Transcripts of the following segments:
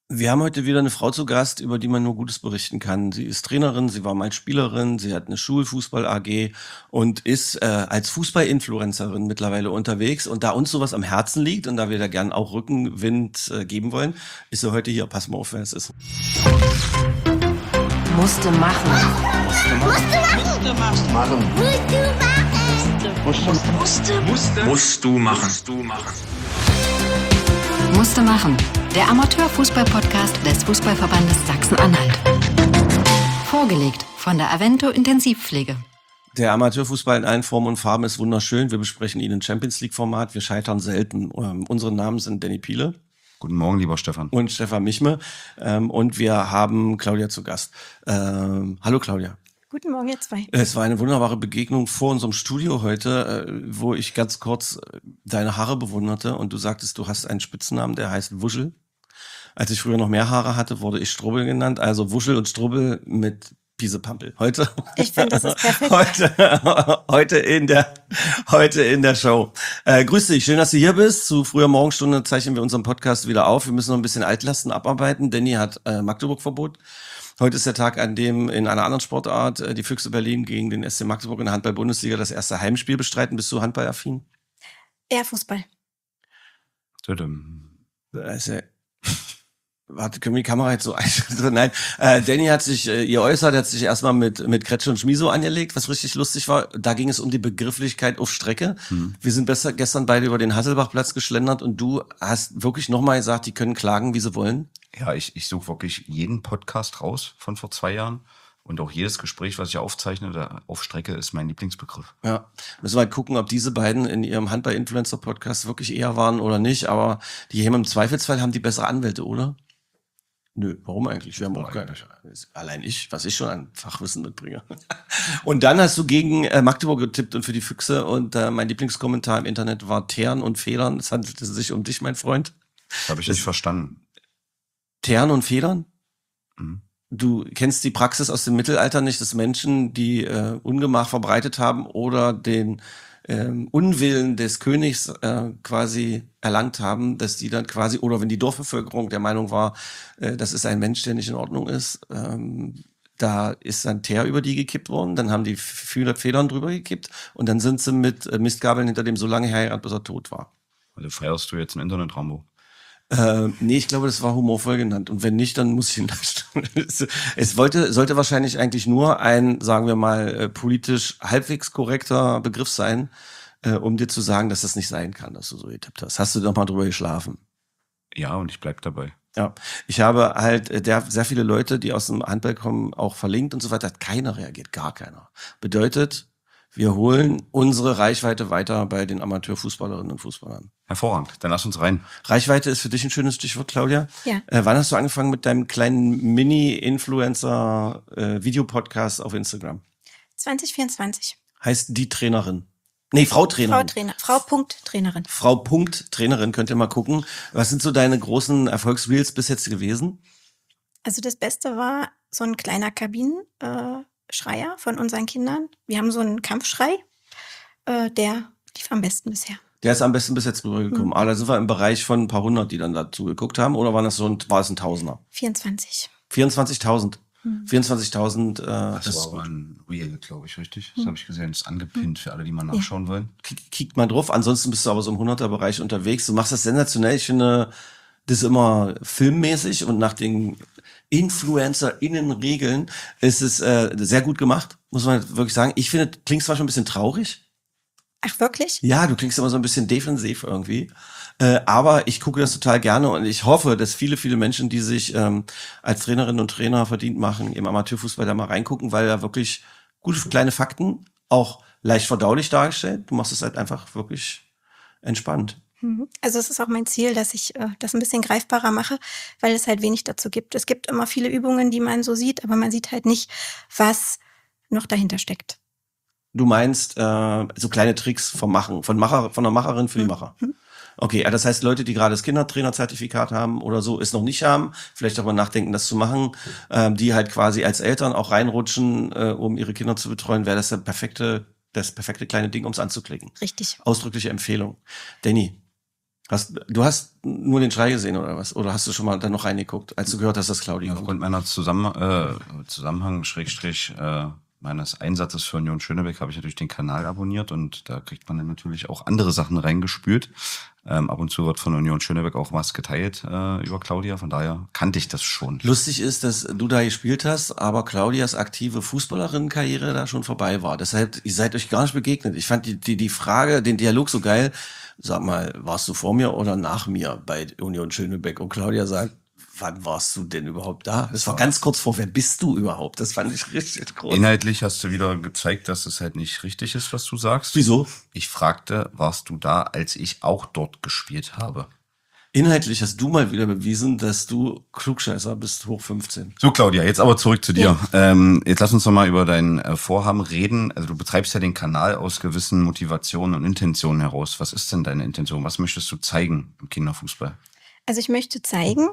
Wir haben heute wieder eine Frau zu Gast, über die man nur Gutes berichten kann. Sie ist Trainerin, sie war mal Spielerin, sie hat eine Schulfußball-AG und ist als Fußball-Influencerin mittlerweile unterwegs. Und da uns sowas am Herzen liegt und da wir da gern auch Rückenwind geben wollen, ist sie heute hier. Pass mal auf, wer es ist. Musste machen. Musst du machen. Musste machen. Der Amateurfußball-Podcast des Fußballverbandes Sachsen-Anhalt. Vorgelegt von der Avento Intensivpflege. Der Amateurfußball in allen Formen und Farben ist wunderschön. Wir besprechen ihn im Champions-League-Format. Wir scheitern selten. Unsere Namen sind Danny Piele. Guten Morgen, lieber Stefan. Und Stefan Michme. Und wir haben Claudia zu Gast. Hallo Claudia. Guten Morgen, ihr zwei. Es war eine wunderbare Begegnung vor unserem Studio heute, wo ich ganz kurz deine Haare bewunderte und du sagtest, du hast einen Spitznamen, der heißt Wuschel. Als ich früher noch mehr Haare hatte, wurde ich Strubbel genannt, also Wuschel und Strubbel mit Piesepampel. Heute. Ich finde, das ist perfekt. Heute in der Show. Grüß dich, schön, dass du hier bist. Zu früher Morgenstunde zeichnen wir unseren Podcast wieder auf. Wir müssen noch ein bisschen Altlasten abarbeiten. Danny hat Magdeburg-Verbot. Heute ist der Tag, an dem in einer anderen Sportart die Füchse Berlin gegen den SC Magdeburg in der Handball-Bundesliga das erste Heimspiel bestreiten. Bist du handballaffin? Eher Fußball. Warte, können wir die Kamera jetzt so einstellen? Nein, Danny hat sich, ihr äußert, hat sich erstmal mit Kretsche und Schmiso angelegt, was richtig lustig war. Da ging es um die Begrifflichkeit auf Strecke. Wir sind gestern beide über den Hasselbachplatz geschlendert und du hast wirklich nochmal gesagt, die können klagen, wie sie wollen. Ja, ich suche wirklich jeden Podcast raus von vor 2 Jahren. Und auch jedes Gespräch, was ich aufzeichne, da auf Strecke, ist mein Lieblingsbegriff. Ja, müssen wir halt gucken, ob diese beiden in ihrem Handball-Influencer-Podcast wirklich eher waren oder nicht. Aber die haben im Zweifelsfall haben die bessere Anwälte, oder? Nö, warum eigentlich? Wir haben auch keine. Allein was ich schon an Fachwissen mitbringe. Und dann hast du gegen Magdeburg getippt und für die Füchse. Und mein Lieblingskommentar im Internet war Teeren und Federn. Es handelte sich um dich, mein Freund. Das habe ich nicht verstanden. Teeren und Federn? Mhm. Du kennst die Praxis aus dem Mittelalter nicht, dass Menschen, die Ungemach verbreitet haben oder den Unwillen des Königs quasi erlangt haben, dass die dann quasi, oder wenn die Dorfbevölkerung der Meinung war, das ist ein Mensch, der nicht in Ordnung ist, da ist dann Teer über die gekippt worden, dann haben die Federn drüber gekippt und dann sind sie mit Mistgabeln hinter dem so lange heiratet, bis er tot war. Also feierst du jetzt ein Internet, Rambo? Nee, ich glaube, das war humorvoll genannt. Und wenn nicht, dann muss ich ihn lassen. Es sollte wahrscheinlich eigentlich nur ein, sagen wir mal, politisch halbwegs korrekter Begriff sein, um dir zu sagen, dass das nicht sein kann, dass du so getippt hast. Hast du noch mal drüber geschlafen? Ja, und ich bleib dabei. Ja, ich habe halt sehr viele Leute, die aus dem Handball kommen, auch verlinkt und so weiter. Hat keiner reagiert, gar keiner. Bedeutet, wir holen unsere Reichweite weiter bei den Amateurfußballerinnen und Fußballern. Hervorragend, dann lass uns rein. Reichweite ist für dich ein schönes Stichwort, Claudia. Ja. Wann hast du angefangen mit deinem kleinen Mini-Influencer-Videopodcast auf Instagram? 2024. Heißt die Trainerin? Nee, Frau Trainerin. Frau.Trainerin. Frau.Trainerin, könnt ihr mal gucken. Was sind so deine großen Erfolgsreels bis jetzt gewesen? Also das Beste war so ein kleiner Kabinenschreier von unseren Kindern. Wir haben so einen Kampfschrei, der lief am besten bisher. Der ist am besten bis jetzt rübergekommen. Aber da sind wir im Bereich von ein paar hundert, die dann dazu geguckt haben. Oder war es ein Tausender? 24. 24.000. 24.000. Das war aber ein Reel, glaube ich, richtig? Das habe ich gesehen. Das ist angepinnt für alle, die mal nachschauen wollen. Kickt mal drauf. Ansonsten bist du aber so im 100er-Bereich unterwegs. Du machst das sensationell. Ich finde, das ist immer filmmäßig und nach den InfluencerInnen-Regeln ist es sehr gut gemacht, muss man wirklich sagen. Ich finde, du klingst zwar schon ein bisschen traurig. Ach, wirklich? Ja, du klingst immer so ein bisschen defensiv irgendwie. Aber ich gucke das total gerne und ich hoffe, dass viele, viele Menschen, die sich als Trainerinnen und Trainer verdient machen, im Amateurfußball da mal reingucken, weil da wirklich gute kleine Fakten, auch leicht verdaulich dargestellt. Du machst es halt einfach wirklich entspannt. Also es ist auch mein Ziel, dass ich das ein bisschen greifbarer mache, weil es halt wenig dazu gibt. Es gibt immer viele Übungen, die man so sieht, aber man sieht halt nicht, was noch dahinter steckt. Du meinst so kleine Tricks vom Machen, von der Macherin für die Macher. Okay, das heißt, Leute, die gerade das Kindertrainerzertifikat haben oder so, es noch nicht haben, vielleicht darüber nachdenken, das zu machen, die halt quasi als Eltern auch reinrutschen, um ihre Kinder zu betreuen, wäre das das perfekte kleine Ding, ums anzuklicken. Richtig. Ausdrückliche Empfehlung. Danny, Du hast nur den Schrei gesehen oder was? Oder hast du schon mal dann noch reingeguckt, als du gehört hast, dass Claudia kommt? Aufgrund meiner Zusammenhang, meines Einsatzes für Union Schönebeck habe ich natürlich den Kanal abonniert und da kriegt man dann natürlich auch andere Sachen reingespült. Ab und zu wird von Union Schönebeck auch was geteilt über Claudia, von daher kannte ich das schon. Lustig ist, dass du da gespielt hast, aber Claudias aktive Fußballerinnenkarriere da schon vorbei war. Deshalb, ihr seid euch gar nicht begegnet. Ich fand die Frage, den Dialog so geil. Sag mal, warst du vor mir oder nach mir bei Union Schönebeck? Und Claudia sagt, wann warst du denn überhaupt da? Das war ganz kurz vor, wer bist du überhaupt? Das fand ich richtig groß. Inhaltlich hast du wieder gezeigt, dass es halt nicht richtig ist, was du sagst. Wieso? Ich fragte, warst du da, als ich auch dort gespielt habe? Inhaltlich hast du mal wieder bewiesen, dass du Klugscheißer bist, hoch 15. So, Claudia, jetzt aber zurück zu dir. Jetzt lass uns noch mal über dein Vorhaben reden. Also du betreibst ja den Kanal aus gewissen Motivationen und Intentionen heraus. Was ist denn deine Intention? Was möchtest du zeigen im Kinderfußball? Also ich möchte zeigen,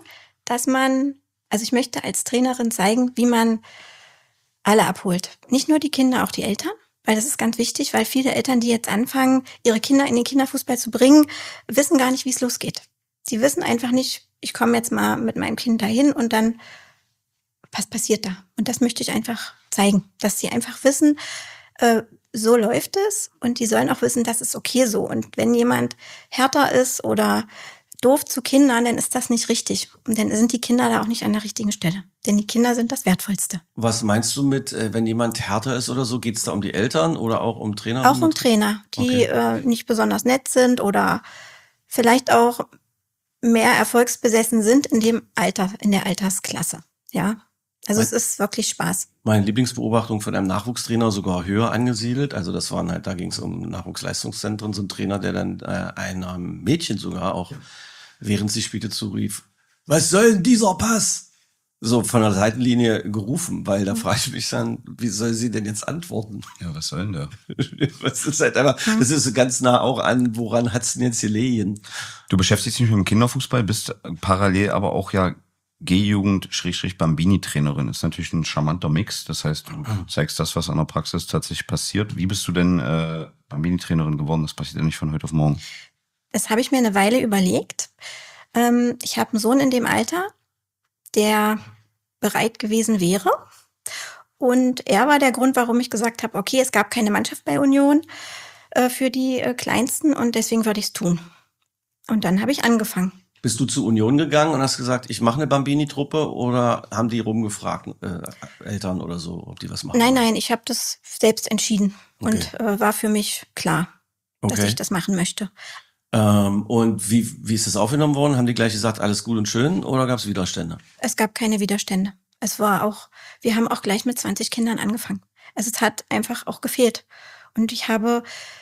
ich möchte als Trainerin zeigen, wie man alle abholt. Nicht nur die Kinder, auch die Eltern. Weil das ist ganz wichtig, weil viele Eltern, die jetzt anfangen, ihre Kinder in den Kinderfußball zu bringen, wissen gar nicht, wie es losgeht. Sie wissen einfach nicht, ich komme jetzt mal mit meinem Kind dahin und dann, was passiert da? Und das möchte ich einfach zeigen, dass sie einfach wissen, so läuft es und die sollen auch wissen, das ist okay so. Und wenn jemand härter ist oder doof zu Kindern, dann ist das nicht richtig. Und dann sind die Kinder da auch nicht an der richtigen Stelle. Denn die Kinder sind das Wertvollste. Was meinst du mit, wenn jemand härter ist oder so, geht es da um die Eltern oder auch um Trainer? Auch um Trainer, die nicht besonders nett sind oder vielleicht auch mehr erfolgsbesessen sind in dem Alter, in der Altersklasse. Ja, also es ist wirklich Spaß. Meine Lieblingsbeobachtung von einem Nachwuchstrainer, sogar höher angesiedelt. Also das waren halt, da ging es um Nachwuchsleistungszentren, so ein Trainer, der dann einem Mädchen sogar auch, während sie spielte, zurief, was soll denn dieser Pass? So von der Seitenlinie gerufen, weil da frage ich mich dann, wie soll sie denn jetzt antworten? Ja, was soll denn da? Das ist halt einfach, das ist so ganz nah auch an, woran hat's denn jetzt gelegen? Du beschäftigst dich mit dem Kinderfußball, bist parallel aber auch ja G-Jugend-Bambini-Trainerin. Ist natürlich ein charmanter Mix. Das heißt, du zeigst das, was an der Praxis tatsächlich passiert. Wie bist du denn Bambini-Trainerin geworden? Das passiert ja nicht von heute auf morgen. Das habe ich mir eine Weile überlegt. Ich habe einen Sohn in dem Alter, der bereit gewesen wäre. Und er war der Grund, warum ich gesagt habe, okay, es gab keine Mannschaft bei Union für die Kleinsten und deswegen würde ich es tun. Und dann habe ich angefangen. Bist du zu Union gegangen und hast gesagt, ich mache eine Bambini-Truppe oder haben die rumgefragt, Eltern oder so, ob die was machen? Nein, ich habe das selbst entschieden und war für mich klar, dass ich das machen möchte. Und wie ist das aufgenommen worden? Haben die gleich gesagt, alles gut und schön oder gab es Widerstände? Es gab keine Widerstände. Wir haben auch gleich mit 20 Kindern angefangen. Also es hat einfach auch gefehlt. Und ich habe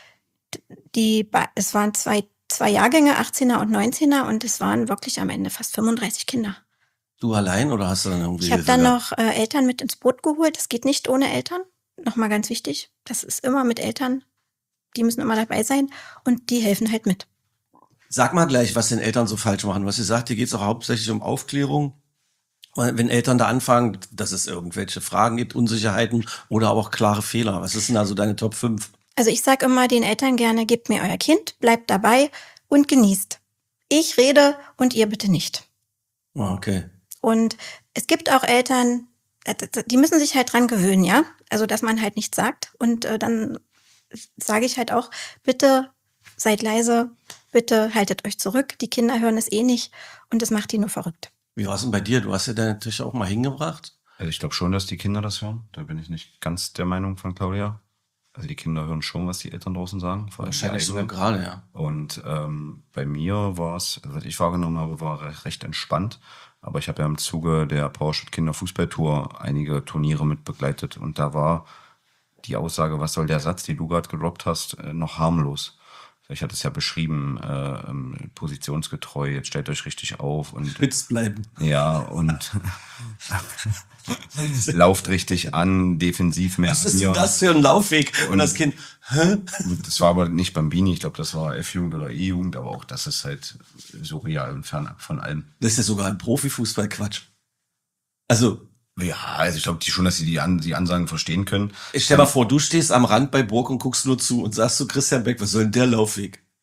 es waren zwei Jahrgänge, 18er und 19er und es waren wirklich am Ende fast 35 Kinder. Du allein oder hast du dann irgendwie Ich habe dann noch Eltern mit ins Boot geholt. Das geht nicht ohne Eltern. Nochmal ganz wichtig. Das ist immer mit Eltern. Die müssen immer dabei sein und die helfen halt mit. Sag mal gleich, was den Eltern so falsch machen. Was ihr sagt, hier geht es auch hauptsächlich um Aufklärung. Wenn Eltern da anfangen, dass es irgendwelche Fragen gibt, Unsicherheiten oder aber auch klare Fehler. Was ist denn also deine Top 5? Also ich sage immer den Eltern gerne, gebt mir euer Kind, bleibt dabei und genießt. Ich rede und ihr bitte nicht. Okay. Und es gibt auch Eltern, die müssen sich halt dran gewöhnen, ja. Also dass man halt nichts sagt. Und dann sage ich halt auch, bitte seid leise, bitte haltet euch zurück. Die Kinder hören es eh nicht und es macht die nur verrückt. Wie war es denn bei dir? Du hast ja deine Töchter auch mal hingebracht. Also ich glaube schon, dass die Kinder das hören. Da bin ich nicht ganz der Meinung von Claudia. Also die Kinder hören schon, was die Eltern draußen sagen. Wahrscheinlich sogar gerade, ja. Und bei mir war es, was ich wahrgenommen habe, war recht entspannt. Aber ich habe ja im Zuge der Powershot Kinderfußballtour einige Turniere mit begleitet. Und da war die Aussage, was soll der Satz, den du gerade gedroppt hast, noch harmlos. Ich hatte es ja beschrieben, positionsgetreu, jetzt stellt euch richtig auf. Und spitz bleiben. Ja, und lauft richtig an, defensiv mehr. Was ist denn das für ein Laufweg? Und das Kind, hä? Das war aber nicht Bambini, ich glaube, das war F-Jugend oder E-Jugend, aber auch das ist halt surreal und fernab von allem. Das ist ja sogar ein Profifußball-Quatsch. Also... Ja, also ich glaube schon, dass sie die Ansagen verstehen können. Ich stell mal vor, du stehst am Rand bei Burg und guckst nur zu und sagst zu Christian Beck, was soll denn der Laufweg?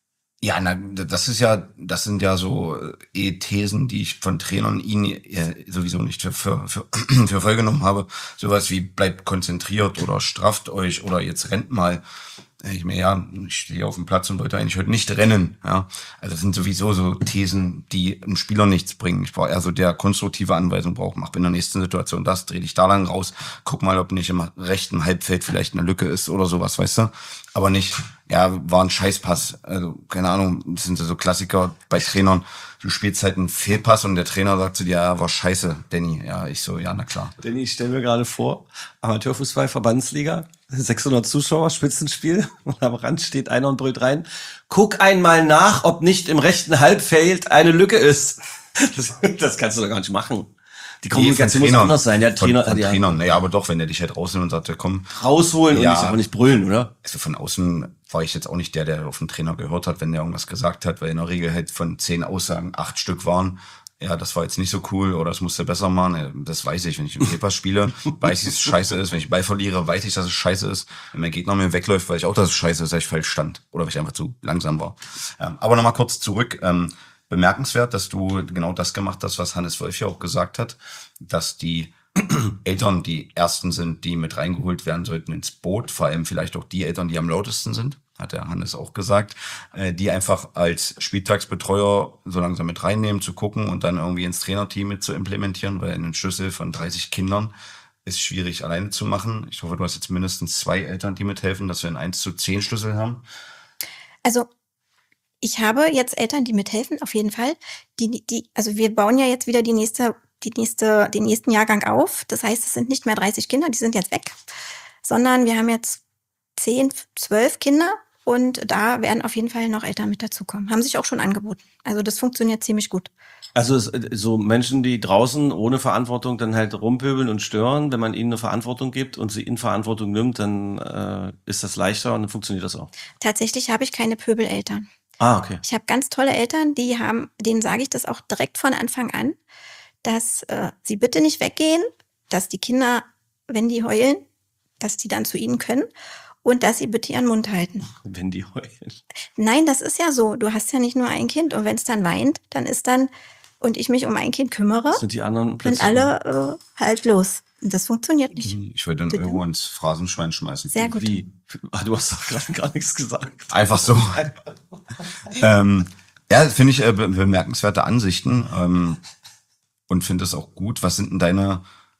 Ja, das sind ja so Thesen, die ich von Trainern ihnen sowieso nicht für voll genommen habe. Sowas wie bleibt konzentriert oder strafft euch oder jetzt rennt mal. Ich stehe auf dem Platz und wollte eigentlich heute nicht rennen. Ja, also das sind sowieso so Thesen, die einem Spieler nichts bringen. Ich brauche eher so der konstruktive Anweisung braucht. Mach in der nächsten Situation das, dreh dich da lang raus, guck mal, ob nicht im rechten Halbfeld vielleicht eine Lücke ist oder sowas, weißt du? Aber nicht, war ein Scheißpass. Also keine Ahnung, das sind so Klassiker bei Trainern. Du spielst halt einen Fehlpass und der Trainer sagt zu dir, ja, war scheiße, Danny. Ja, ich so, ja, na klar. Danny, ich stelle mir gerade vor, Amateurfußball, Verbandsliga, 600 Zuschauer, Spitzenspiel, und am Rand steht einer und brüllt rein, guck einmal nach, ob nicht im rechten Halbfeld eine Lücke ist. Das kannst du doch gar nicht machen. Die Kommunikation muss anders sein. Der Trainer, von Trainern. Naja, aber doch, wenn der dich halt rausnimmt und sagt, ja, komm. Rausholen und aber nicht brüllen, oder? Also von außen war ich jetzt auch nicht der auf den Trainer gehört hat, wenn der irgendwas gesagt hat, weil in der Regel halt von 10 Aussagen 8 Stück waren. Ja, das war jetzt nicht so cool oder das musste besser machen. Das weiß ich, wenn ich im Paper spiele, weiß ich, dass es scheiße ist. Wenn ich Ball verliere, weiß ich, dass es scheiße ist. Wenn mein Gegner mir wegläuft, weiß ich auch, dass es scheiße ist, dass ich falsch stand oder weil ich einfach zu langsam war. Aber nochmal kurz zurück. Bemerkenswert, dass du genau das gemacht hast, was Hannes Wolf ja auch gesagt hat, dass die Eltern die Ersten sind, die mit reingeholt werden sollten ins Boot, vor allem vielleicht auch die Eltern, die am lautesten sind, hat der Hannes auch gesagt, die einfach als Spieltagsbetreuer so langsam mit reinnehmen, zu gucken und dann irgendwie ins Trainerteam mit zu implementieren, weil einen Schlüssel von 30 Kindern ist schwierig alleine zu machen. Ich hoffe, du hast jetzt mindestens 2 Eltern, die mithelfen, dass wir einen 1:10 Schlüssel haben. Also ich habe jetzt Eltern, die mithelfen, auf jeden Fall. Also wir bauen ja jetzt wieder den nächsten Jahrgang auf. Das heißt, es sind nicht mehr 30 Kinder, die sind jetzt weg, sondern wir haben jetzt 10, 12 Kinder und da werden auf jeden Fall noch Eltern mit dazukommen. Haben sich auch schon angeboten. Also das funktioniert ziemlich gut. Also so Menschen, die draußen ohne Verantwortung dann halt rumpöbeln und stören, wenn man ihnen eine Verantwortung gibt und sie in Verantwortung nimmt, dann ist das leichter und dann funktioniert das auch. Tatsächlich habe ich keine Pöbeleltern. Ah, okay. Ich habe ganz tolle Eltern, denen sage ich das auch direkt von Anfang an, dass sie bitte nicht weggehen, dass die Kinder, wenn die heulen, dass die dann zu ihnen können und dass sie bitte ihren Mund halten. Wenn die heulen. Nein, das ist ja so. Du hast ja nicht nur ein Kind und wenn es dann weint, und ich mich um ein Kind kümmere, sind die anderen sind plötzlich alle halt los. Und das funktioniert nicht. Ich würde einen Euro ins Phrasenschwein schmeißen. Sehr gut. Wie? Du hast doch gerade gar nichts gesagt. Einfach so. Finde ich bemerkenswerte Ansichten und finde es auch gut. Was sind denn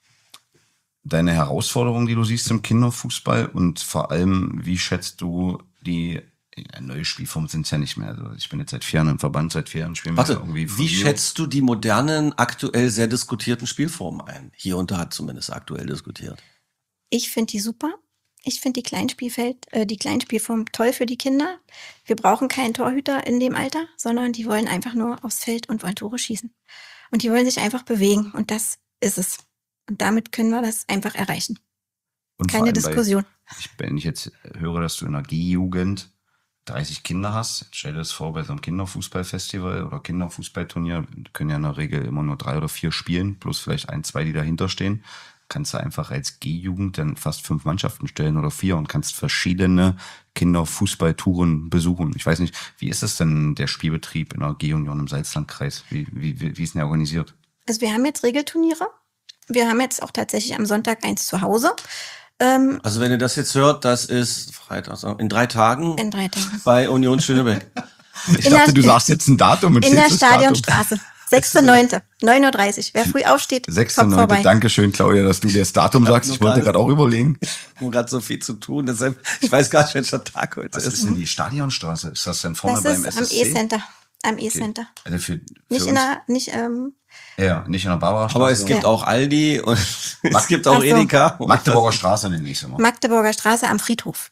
deine Herausforderungen, die du siehst im Kinderfußball und vor allem, wie schätzt du die neue Spielform sind es ja nicht mehr. Also ich bin jetzt seit 4 Jahren im Verband, seit 4 Jahren spielen wir irgendwie. Wie schätzt du die modernen, aktuell sehr diskutierten Spielformen ein? Hier und da hat zumindest aktuell diskutiert. Ich finde die super. Ich finde die Kleinspielform toll für die Kinder. Wir brauchen keinen Torhüter in dem Alter, sondern die wollen einfach nur aufs Feld und wollen Tore schießen. Und die wollen sich einfach bewegen. Und das ist es. Und damit können wir das einfach erreichen. Und keine Diskussion. Wenn ich jetzt höre, dass du in der G-Jugend 30 Kinder hast, stell dir das vor, bei so einem Kinderfußballfestival oder Kinderfußballturnier, können ja in der Regel immer nur 3 oder 4 spielen, plus vielleicht 1, 2, die dahinter stehen. Kannst du einfach als G-Jugend dann fast 5 Mannschaften stellen oder 4 und kannst verschiedene Kinderfußballtouren besuchen. Ich weiß nicht, wie ist es denn der Spielbetrieb in der G-Union im Salzlandkreis? Wie ist denn der organisiert? Also wir haben jetzt Regelturniere. Wir haben jetzt auch tatsächlich am Sonntag 1 zu Hause. Also wenn ihr das jetzt hört, das ist Freitag, in 3 Tagen. In 3 Tagen. Bei Union Schönebeck. Ich dachte, du sagst jetzt ein Datum. In der Stadionstraße. 6.9. 9:30 Uhr. Wer früh aufsteht, kommt 6.9. Dankeschön, Claudia, dass du dir das Datum sagst. Ich wollte gerade auch überlegen. Ich habe gerade so viel zu tun, deshalb, ich weiß gar nicht, welcher Tag heute ist. Was ist denn die Stadionstraße? Ist das denn vorne beim SSC? Das ist am E-Center. Am E-Center. Also für nicht nicht in der Barbara-Straße. Aber es gibt auch Aldi und es gibt auch Edeka. Magdeburger Straße nenne ich es immer. Magdeburger Straße am Friedhof.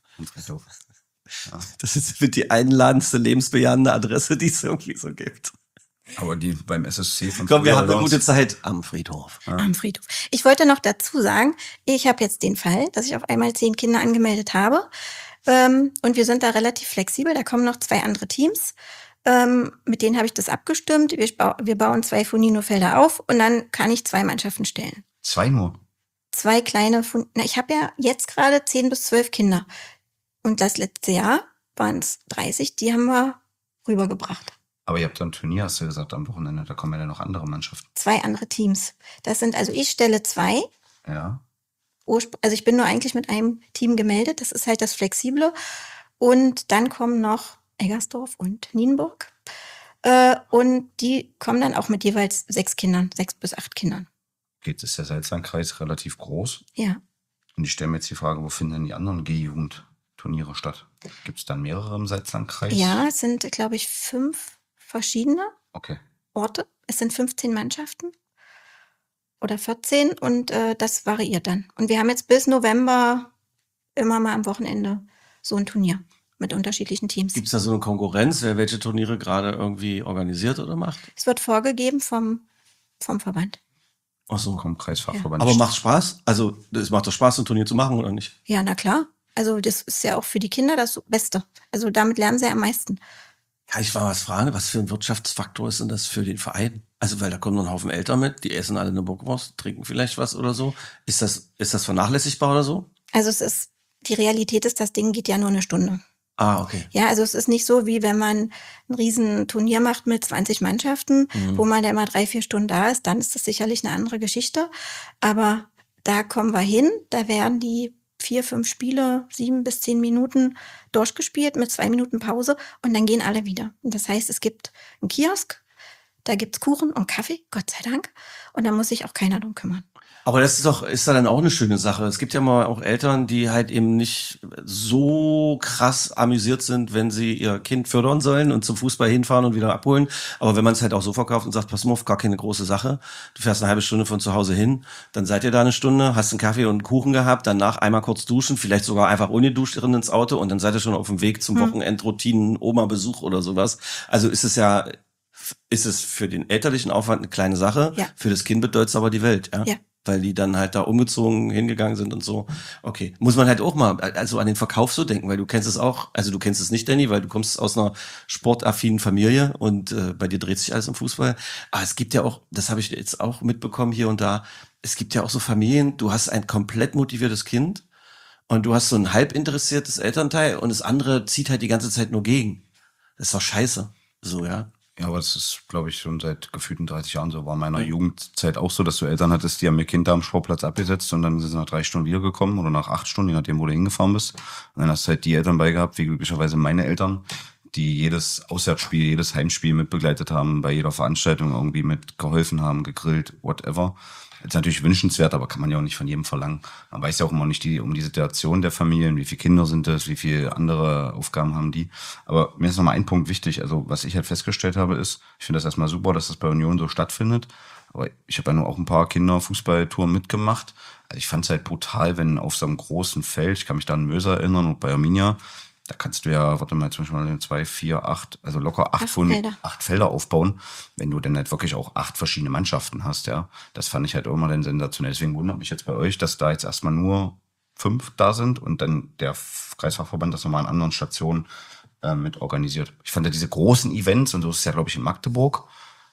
Ja. Das wird die einladendste, lebensbejahende Adresse, die es irgendwie so gibt. Aber die beim SSC von Komm, wir haben eine gute Zeit am Friedhof. Ja. Am Friedhof. Ich wollte noch dazu sagen, ich habe jetzt den Fall, dass ich auf einmal 10 Kinder angemeldet habe. Und wir sind da relativ flexibel. Da kommen noch 2 andere Teams. Mit denen habe ich das abgestimmt. Wir bauen 2 Funino-Felder auf und dann kann ich 2 Mannschaften stellen. 2 nur? 2 kleine ich habe ja jetzt gerade 10 bis 12 Kinder. Und das letzte Jahr waren es 30, die haben wir rübergebracht. Aber ihr habt dann ein Turnier, hast du gesagt, am Wochenende. Da kommen ja dann noch andere Mannschaften. 2 andere Teams. Das sind, also ich stelle 2. Ja. Also ich bin nur eigentlich mit einem Team gemeldet. Das ist halt das Flexible. Und dann kommen noch Eggersdorf und Nienburg. Und die kommen dann auch mit jeweils 6 Kindern, 6 bis 8 Kindern. Geht ist der Salzlandkreis relativ groß. Ja. Und ich stelle mir jetzt die Frage, wo finden denn die anderen G-Jugend-Turniere statt? Gibt es dann mehrere im Salzlandkreis? Ja, es sind, glaube ich, 5 verschiedene Okay. Orte. Es sind 15 Mannschaften oder 14 und das variiert dann. Und wir haben jetzt bis November immer mal am Wochenende so ein Turnier mit unterschiedlichen Teams. Gibt es da so eine Konkurrenz, wer welche Turniere gerade irgendwie organisiert oder macht? Es wird vorgegeben vom Verband. Ach so. Vom Kreisfachverband. Aber macht Spaß? Also es macht doch Spaß, ein Turnier zu machen, oder nicht? Ja, na klar. Also das ist ja auch für die Kinder das Beste. Also damit lernen sie am meisten. Kann ich mal was fragen? Was für ein Wirtschaftsfaktor ist denn das für den Verein? Also, weil da kommen noch ein Haufen Eltern mit, die essen alle eine Bockwurst, trinken vielleicht was oder so. Ist das vernachlässigbar oder so? Also die Realität ist, das Ding geht ja nur eine Stunde. Ah, okay. Ja, also es ist nicht so, wie wenn man ein riesen Turnier macht mit 20 Mannschaften, wo man ja immer 3-4 Stunden da ist, dann ist das sicherlich eine andere Geschichte. Aber da kommen wir hin, da werden die 4-5 Spiele, 7 bis 10 Minuten durchgespielt mit 2 Minuten Pause und dann gehen alle wieder. Und das heißt, es gibt einen Kiosk, da gibt's Kuchen und Kaffee, Gott sei Dank. Und da muss sich auch keiner drum kümmern. Aber das ist da dann auch eine schöne Sache. Es gibt ja mal auch Eltern, die halt eben nicht so krass amüsiert sind, wenn sie ihr Kind fördern sollen und zum Fußball hinfahren und wieder abholen. Aber wenn man es halt auch so verkauft und sagt, pass mal auf, gar keine große Sache. Du fährst eine halbe Stunde von zu Hause hin, dann seid ihr da eine Stunde, hast einen Kaffee und einen Kuchen gehabt, danach einmal kurz duschen, vielleicht sogar einfach ohne Dusche drin ins Auto und dann seid ihr schon auf dem Weg zum Wochenendroutinen, Oma-Besuch oder sowas. Also ist es für den elterlichen Aufwand eine kleine Sache. Ja. Für das Kind bedeutet es aber die Welt, ja. Ja. Weil die dann halt da umgezogen hingegangen sind und so. Okay. Muss man halt auch mal, also an den Verkauf so denken, weil du kennst es auch, also du kennst es nicht, Danny, weil du kommst aus einer sportaffinen Familie und bei dir dreht sich alles im Fußball. Aber es gibt ja auch, das habe ich jetzt auch mitbekommen hier und da, es gibt ja auch so Familien, du hast ein komplett motiviertes Kind und du hast so ein halb interessiertes Elternteil und das andere zieht halt die ganze Zeit nur gegen. Das ist doch scheiße. So, ja. Ja, aber das ist, glaube ich, schon seit gefühlten 30 Jahren so. War in meiner Jugendzeit auch so, dass du Eltern hattest, die haben ihr Kind da am Sportplatz abgesetzt und dann sind sie nach 3 Stunden wiedergekommen oder nach 8 Stunden, je nachdem, wo du hingefahren bist. Und dann hast du halt die Eltern beigehabt, wie glücklicherweise meine Eltern, die jedes Auswärtsspiel, jedes Heimspiel mitbegleitet haben, bei jeder Veranstaltung irgendwie mitgeholfen haben, gegrillt, whatever. Das ist natürlich wünschenswert, aber kann man ja auch nicht von jedem verlangen. Man weiß ja auch immer nicht um die Situation der Familien, wie viele Kinder sind es, wie viele andere Aufgaben haben die. Aber mir ist noch mal ein Punkt wichtig. Also was ich halt festgestellt habe ist, ich finde das erstmal super, dass das bei Union so stattfindet. Aber ich habe ja nur auch ein paar Kinderfußballtouren mitgemacht. Also ich fand es halt brutal, wenn auf so einem großen Feld, ich kann mich da an Möser erinnern und bei Arminia, da kannst du ja, warte mal, zum Beispiel 2, 4, 8, also locker 8 Felder aufbauen, wenn du dann halt wirklich auch 8 verschiedene Mannschaften hast, ja. Das fand ich halt immer dann sensationell. Deswegen wundert mich jetzt bei euch, dass da jetzt erstmal nur 5 da sind und dann der Kreisfachverband das nochmal an anderen Stationen mit organisiert. Ich fand ja diese großen Events, und so ist es ja, glaube ich, in Magdeburg,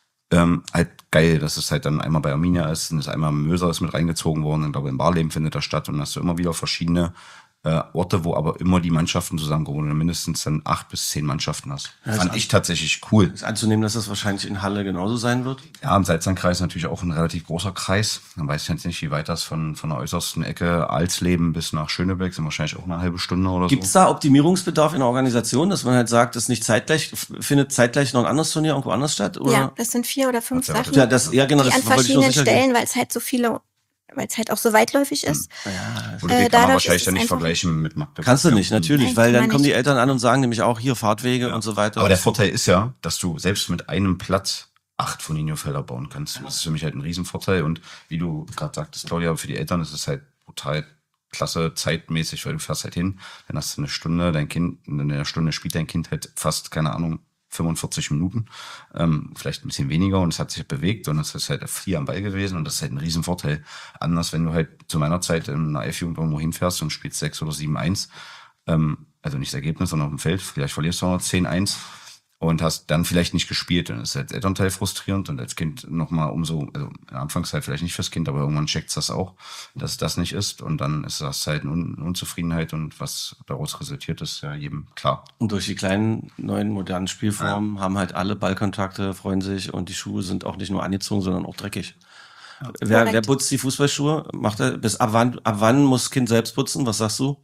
halt geil, dass es halt dann einmal bei Arminia ist und es einmal Möser ist mit reingezogen worden. Ich glaube, in Barleben findet das statt und dann hast du immer wieder verschiedene Orte, wo aber immer die Mannschaften zusammenkommen, wo du mindestens dann 8 bis 10 Mannschaften hast. Ja, fand ich tatsächlich cool. Ist anzunehmen, dass das wahrscheinlich in Halle genauso sein wird? Ja, im Salzlandkreis natürlich auch ein relativ großer Kreis. Man weiß jetzt nicht, wie weit das von der äußersten Ecke Alsleben bis nach Schöneberg sind wahrscheinlich auch eine halbe Stunde oder so. Gibt es da Optimierungsbedarf in der Organisation, dass man halt sagt, das nicht findet zeitgleich noch ein anderes Turnier irgendwo anders statt? Oder? Ja, das sind 4 oder 5 Sachen, Ja, genau, die das an verschiedenen Stellen, weil es halt so viele, weil es halt auch so weitläufig ist. Oder die kann man dadurch wahrscheinlich ist dann es nicht einfach- vergleichen mit Magdeburg. Kannst du nicht, natürlich, Nein, weil kann dann man kommen die nicht. Eltern an und sagen nämlich auch hier Fahrtwege und so weiter. Aber der Vorteil ist ja, dass du selbst mit einem Platz 8 Foligno-Felder bauen kannst. Das ist für mich halt ein Riesenvorteil. Und wie du gerade sagtest, Claudia, für die Eltern ist es halt brutal klasse zeitmäßig, weil du fährst halt hin, dann hast du eine Stunde, in einer Stunde spielt dein Kind halt fast, keine Ahnung, 45 Minuten, vielleicht ein bisschen weniger und es hat sich bewegt und es ist halt viel am Ball gewesen und das ist halt ein Riesenvorteil. Anders, wenn du halt zu meiner Zeit in einer F-Jugend irgendwo hinfährst und spielst 6 oder 7-1, also nicht das Ergebnis, sondern auf dem Feld, vielleicht verlierst du auch noch 10-1 und hast dann vielleicht nicht gespielt. Dann ist als Elternteil frustrierend und als Kind nochmal also in der Anfangszeit vielleicht nicht fürs Kind, aber irgendwann checkt das auch, dass das nicht ist und dann ist das halt eine Unzufriedenheit und was daraus resultiert, ist ja jedem klar. Und durch die kleinen, neuen, modernen Spielformen haben halt alle Ballkontakte, freuen sich und die Schuhe sind auch nicht nur angezogen, sondern auch dreckig. Wer putzt die Fußballschuhe? Macht er ab wann muss das Kind selbst putzen? Was sagst du?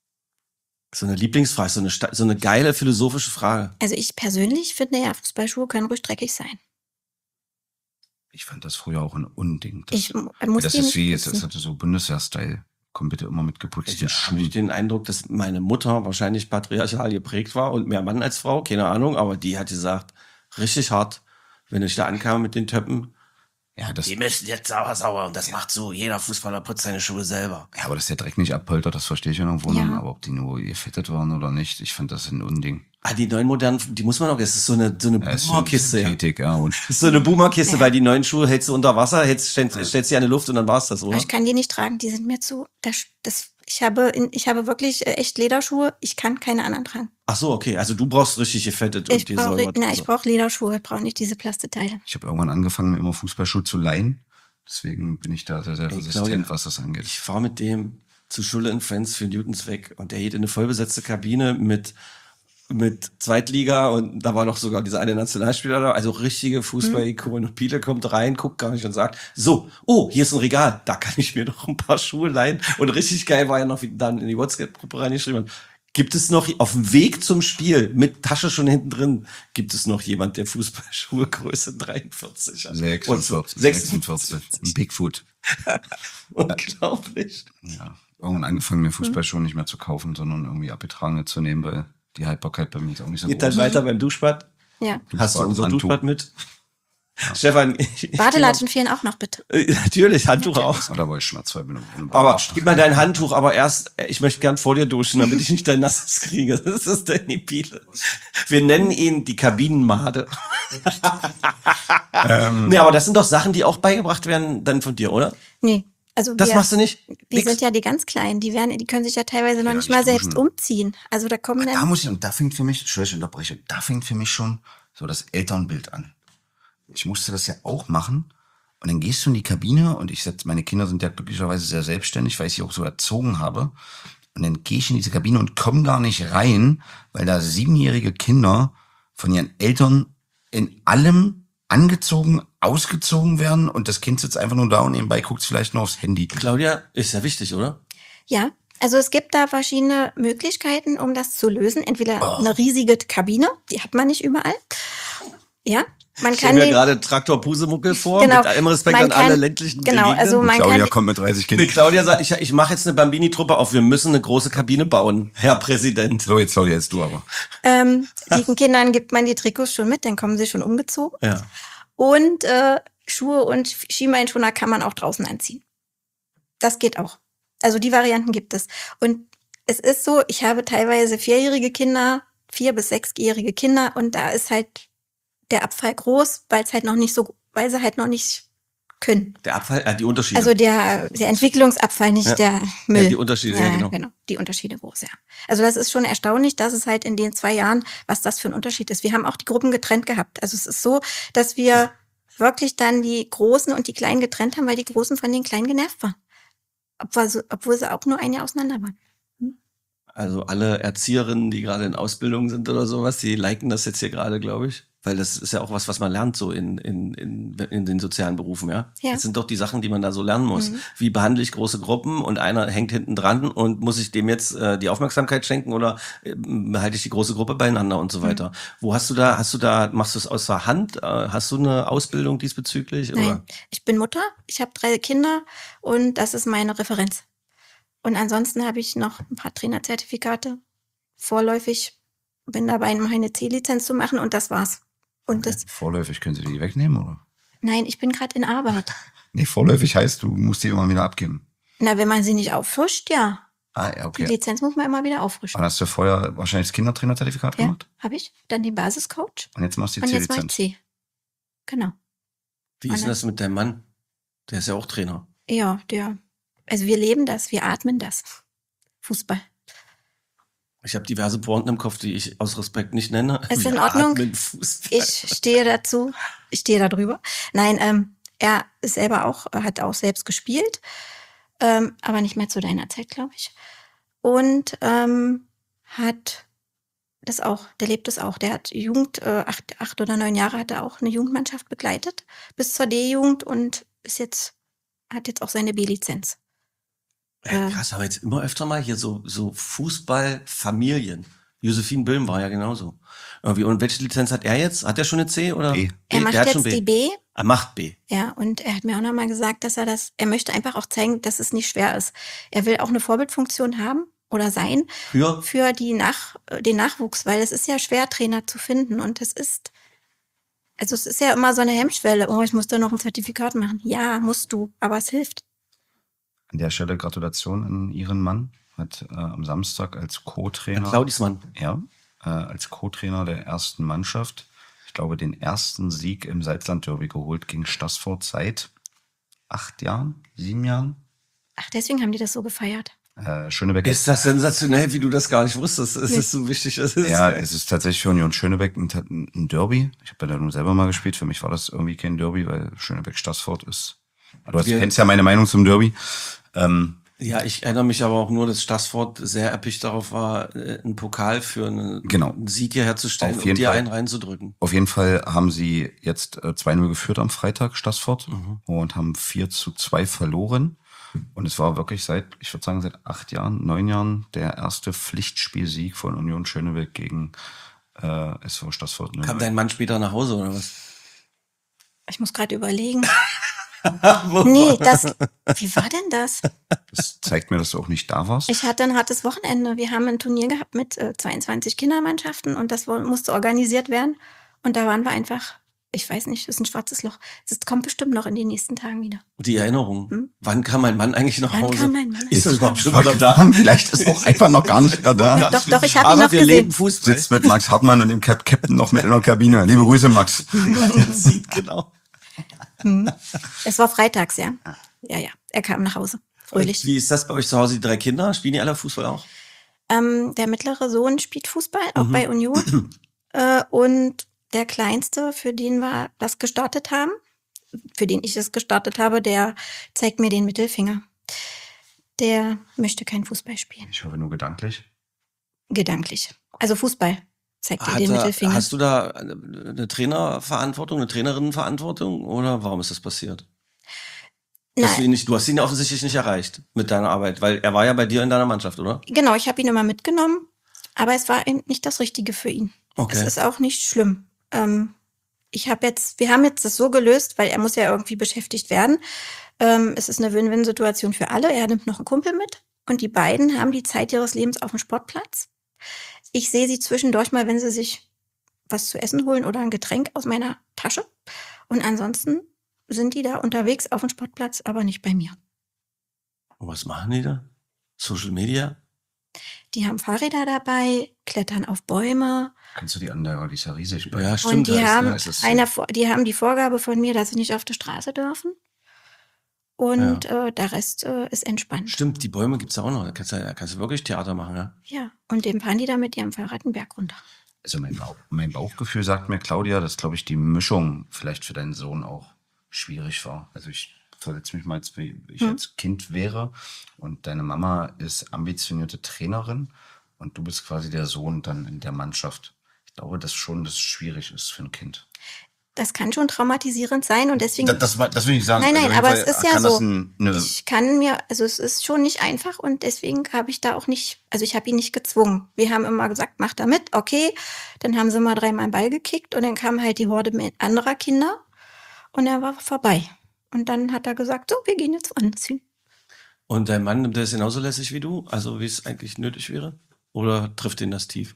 So eine Lieblingsfrage, so eine geile philosophische Frage. Also ich persönlich finde ja, Fußballschuhe können ruhig dreckig sein. Ich fand das früher auch ein Unding. Ich muss das die ist nicht das hatte so Bundeswehr-Style. Komm bitte immer mit geputzten Ich habe den Eindruck, dass meine Mutter wahrscheinlich patriarchal geprägt war und mehr Mann als Frau, keine Ahnung, aber die hat gesagt, richtig hart, wenn ich da ankam mit den Töppen. Ja, Die müssen jetzt sauber und das macht so, jeder Fußballer putzt seine Schuhe selber. Ja, aber dass der Dreck nicht abpoltert, das verstehe ich ja irgendwo. Ja. Aber ob die nur gefettet waren oder nicht, ich fand das ein Unding. Die neuen modernen, die muss man auch, es ist so eine Boomerkiste. Synthetik, ja. Und Das ist so eine Boomerkiste, weil die neuen Schuhe hältst du unter Wasser, stellst sie an die Luft und dann war's das, oder? Aber ich kann die nicht tragen, die sind mir zu. Ich habe wirklich echt Lederschuhe, ich kann keine anderen tragen. Ach so, okay, also du brauchst richtig gefettet Ich und gesäubert. ich brauche Lederschuhe, ich brauche nicht diese Plastikteile. ich habe irgendwann angefangen, mir immer Fußballschuhe zu leihen. Deswegen bin ich da sehr, sehr resistent, Claudia, was das angeht. Ich fahr mit dem zu Schule in Friends für Newtons weg und der geht in eine vollbesetzte Kabine mit Zweitliga und da war noch sogar dieser eine Nationalspieler da, also richtige Fußball-Ikone. Und Peter kommt rein, guckt gar nicht und sagt, so, oh, hier ist ein Regal, da kann ich mir noch ein paar Schuhe leihen. Und richtig geil war ja noch, wie dann in die WhatsApp-Gruppe reingeschrieben hat, gibt es noch auf dem Weg zum Spiel, mit Tasche schon hinten drin, gibt es noch jemand, der Fußballschuhe Größe 43 hat? 46. Ein Bigfoot. Unglaublich. Ja. Irgendwann angefangen, mir Fußballschuhe nicht mehr zu kaufen, sondern irgendwie abgetragene zu nehmen, weil die Haltbarkeit bei mir ist auch nicht so Geht groß. dann weiter beim Duschbad. Ja. Hast du unser Handtuch. Duschbad mit? Ja. Stefan, Badelatschen fehlen auch noch, bitte. Natürlich, Handtuch auch. Da war ich schon mal 2 Minuten. Aber gib mal dein Handtuch, aber erst, ich möchte gern vor dir duschen, damit ich nicht dein Nasses kriege. Das ist Danny Biele. Wir nennen ihn die Kabinenmade. Nee, aber das sind doch Sachen, die auch beigebracht werden dann von dir, oder? Nee. Also Das machst du nicht? Wir sind ja die ganz Kleinen, die können sich ja teilweise noch nicht mal selbst umziehen. Also da kommen Da muss ich, und da fängt für mich, Entschuldigung, ich unterbreche, da fängt für mich schon so das Elternbild an. Ich musste das ja auch machen. Und dann gehst du in die Kabine und meine Kinder sind ja glücklicherweise sehr selbstständig, weil ich sie auch so erzogen habe. Und dann gehe ich in diese Kabine und komme gar nicht rein, weil da 7-jährige Kinder von ihren Eltern in allem angezogen, ausgezogen werden und das Kind sitzt einfach nur da und nebenbei guckt vielleicht nur aufs Handy. Claudia, ist ja wichtig, oder? Ja, also es gibt da verschiedene Möglichkeiten, um das zu lösen. Entweder eine riesige Kabine, die hat man nicht überall. Ja, man Ich kann stelle mir gerade Traktor Pusemuckel vor, Genau. mit allem Respekt Man an alle kann- ländlichen genau, Gegenden. also man Claudia kann, kommt mit 30 Nee, Kindern. Claudia sagt, ich mache jetzt eine Bambini-Truppe auf, wir müssen eine große Kabine bauen, Herr Präsident. So, jetzt Claudia, jetzt du aber. diesen Kindern gibt man die Trikots schon mit, dann kommen sie schon umgezogen. Ja. Und Schuhe und Schienbeinschoner kann man auch draußen anziehen. Das geht auch. Also die Varianten gibt es. Und es ist so, ich habe teilweise 4-jährige Kinder, 4- bis 6-jährige Kinder und da ist halt der Abfall groß, weil sie halt noch nicht können. Der Abfall, die Unterschiede. Also der Entwicklungsabfall, nicht Ja. der Müll. Ja, die Unterschiede, ja, genau. Die Unterschiede groß, ja. Also das ist schon erstaunlich, dass es halt in den 2 Jahren, was das für ein Unterschied ist. Wir haben auch die Gruppen getrennt gehabt. Also es ist so, dass wir wirklich dann die Großen und die Kleinen getrennt haben, weil die Großen von den Kleinen genervt waren. Obwohl sie auch nur ein Jahr auseinander waren. Also alle Erzieherinnen, die gerade in Ausbildung sind oder sowas, die liken das jetzt hier gerade, glaube ich. Weil das ist ja auch was man lernt so in den sozialen Berufen, ja. Ja. Das sind doch die Sachen, die man da so lernen muss. Wie behandle ich große Gruppen und einer hängt hinten dran und muss ich dem jetzt die Aufmerksamkeit schenken oder halte ich die große Gruppe beieinander und so weiter. Wo machst du es aus der Hand? Hast du eine Ausbildung diesbezüglich? Nein, Oder? ich bin Mutter, ich habe 3 Kinder und das ist meine Referenz. Und ansonsten habe ich noch ein paar Trainerzertifikate. Vorläufig bin dabei, meine C-Lizenz zu machen und das war's. Und das, Vorläufig können Sie die wegnehmen, oder? nein, ich bin gerade in Arbeit. Nee, vorläufig heißt, du musst die immer wieder abgeben. Na, wenn man sie nicht auffrischt, ja. Ah, ja, Die okay. Lizenz muss man immer wieder auffrischen. Aber hast du vorher wahrscheinlich das Kindertrainerzertifikat Ja, gemacht? habe ich. Dann den Basiscoach Und jetzt machst du die und jetzt mache ich C-Lizenz. C. Genau. Wie ist denn das mit deinem Mann? Der ist ja auch Trainer. Ja, also wir leben das, wir atmen das. Fußball. Ich habe diverse Pointen im Kopf, die ich aus Respekt nicht nenne. Ist in Wir Ordnung. atmen Fußball. Ich stehe dazu. Ich stehe da drüber. Nein, er ist selber hat auch selbst gespielt, aber nicht mehr zu deiner Zeit, glaube ich. Und hat das auch, der lebt es auch. Der hat Jugend, 8 oder 9 Jahre hat er auch eine Jugendmannschaft begleitet, bis zur D-Jugend und hat jetzt auch seine B-Lizenz. Ja, krass, aber jetzt immer öfter mal hier so Fußballfamilien. Josephine Böhm war ja genauso. Irgendwie. Und welche Lizenz hat er jetzt? Hat er schon eine C oder? B. Er macht der hat jetzt schon B. die B. Er macht B. Ja, und er hat mir auch nochmal gesagt, dass er möchte einfach auch zeigen, dass es nicht schwer ist. Er will auch eine Vorbildfunktion haben oder sein für den Nachwuchs, weil es ist ja schwer, Trainer zu finden und es ist ja immer so eine Hemmschwelle. Oh, ich muss da noch ein Zertifikat machen. Ja, musst du, aber es hilft. An der Stelle Gratulation an Ihren Mann. Hat am Samstag als Co-Trainer. Claudismann. Ja, als Co-Trainer der ersten Mannschaft, ich glaube, den ersten Sieg im Salzland-Derby geholt gegen Staßfurt seit 8 Jahren, 7 Jahren. Ach, deswegen haben die das so gefeiert. Schönebeck Ist das sensationell, wie du das gar nicht wusstest? Es ist so wichtig. Es ist tatsächlich für Union Schönebeck ein Derby. Ich habe ja da nur selber mal gespielt. Für mich war das irgendwie kein Derby, weil Schönebeck-Staßfurt ist. Du kennst ja meine Meinung zum Derby. Ja, ich erinnere mich aber auch nur, dass Staßfurt sehr erpicht darauf war, einen Pokal für einen Sieg hier herzustellen und dir einen reinzudrücken. Auf jeden Fall haben sie jetzt 2-0 geführt am Freitag, Staßfurt, und haben 4-2 verloren. Und es war wirklich seit 8 Jahren, 9 Jahren der erste Pflichtspielsieg von Union Schönebeck gegen SV Staßfurt. Kam dein Mann später nach Hause oder was? Ich muss gerade überlegen. Nee, wie war denn das? Das zeigt mir, dass du auch nicht da warst. Ich hatte ein hartes Wochenende. Wir haben ein Turnier gehabt mit 22 Kindermannschaften und das musste organisiert werden. Und da waren wir einfach, ich weiß nicht, das ist ein schwarzes Loch. Es kommt bestimmt noch in den nächsten Tagen wieder. Die Erinnerung. Wann kam mein Mann eigentlich nach Hause? Kam mein Mann? Ist er überhaupt schon wieder da? Vielleicht ist er auch einfach noch gar nicht mehr da. Doch, ich habe ihn noch wir gesehen. leben Fußball. Sitzt mit Max Hartmann und dem Captain noch mit in der Kabine. Liebe Grüße, Max. Genau. Es war freitags, ja. Ja. Er kam nach Hause. Fröhlich. Wie ist das bei euch zu Hause, die 3 Kinder? Spielen die alle Fußball auch? Der mittlere Sohn spielt Fußball, auch bei Union. Und der Kleinste, für den wir das gestartet haben, für den ich es gestartet habe, der zeigt mir den Mittelfinger. Der möchte kein Fußball spielen. Ich hoffe nur gedanklich. Gedanklich. Also Fußball zeigt dir den Mittelfinger. Hast du da eine Trainerverantwortung, eine Trainerinnenverantwortung oder warum ist das passiert? Nein. Du hast ihn ja offensichtlich nicht erreicht mit deiner Arbeit, weil er war ja bei dir in deiner Mannschaft, oder? Genau, ich habe ihn immer mitgenommen, aber es war eben nicht das Richtige für ihn. Okay. Es ist auch nicht schlimm. Wir haben jetzt das so gelöst, weil er muss ja irgendwie beschäftigt werden. Es ist eine Win-Win-Situation für alle. Er nimmt noch einen Kumpel mit und die beiden haben die Zeit ihres Lebens auf dem Sportplatz. Ich sehe sie zwischendurch mal, wenn sie sich was zu essen holen oder ein Getränk aus meiner Tasche. Und ansonsten sind die da unterwegs auf dem Sportplatz, aber nicht bei mir. Und was machen die da? Social Media? Die haben Fahrräder dabei, klettern auf Bäume. Kennst du die andere? Die ist ja riesig. Ja, stimmt. Und die haben die Vorgabe von mir, dass sie nicht auf der Straße dürfen. Und der Rest ist entspannt. Stimmt, die Bäume gibt's ja auch noch. Da kannst du wirklich Theater machen, ja? Ja, und dem fahren die da mit ihrem Fahrrad einen Berg runter. Also mein Bauchgefühl sagt mir, Claudia, dass, glaube ich, die Mischung vielleicht für deinen Sohn auch schwierig war. Also ich versetze mich mal, als wie ich als Kind wäre und deine Mama ist ambitionierte Trainerin und du bist quasi der Sohn dann in der Mannschaft. Ich glaube, dass schon das schwierig ist für ein Kind. Das kann schon traumatisierend sein und deswegen... Das will ich sagen. Nein, also aber es ist ja so. Es es ist schon nicht einfach und deswegen habe ich da auch nicht, also ich habe ihn nicht gezwungen. Wir haben immer gesagt, mach da mit, okay. Dann haben sie mal 3-mal einen Ball gekickt und dann kam halt die Horde mit anderer Kinder und er war vorbei. Und dann hat er gesagt, so, wir gehen jetzt woanders hin. Und dein Mann nimmt das genauso lässig wie du? Also wie es eigentlich nötig wäre? Oder trifft ihn das tief?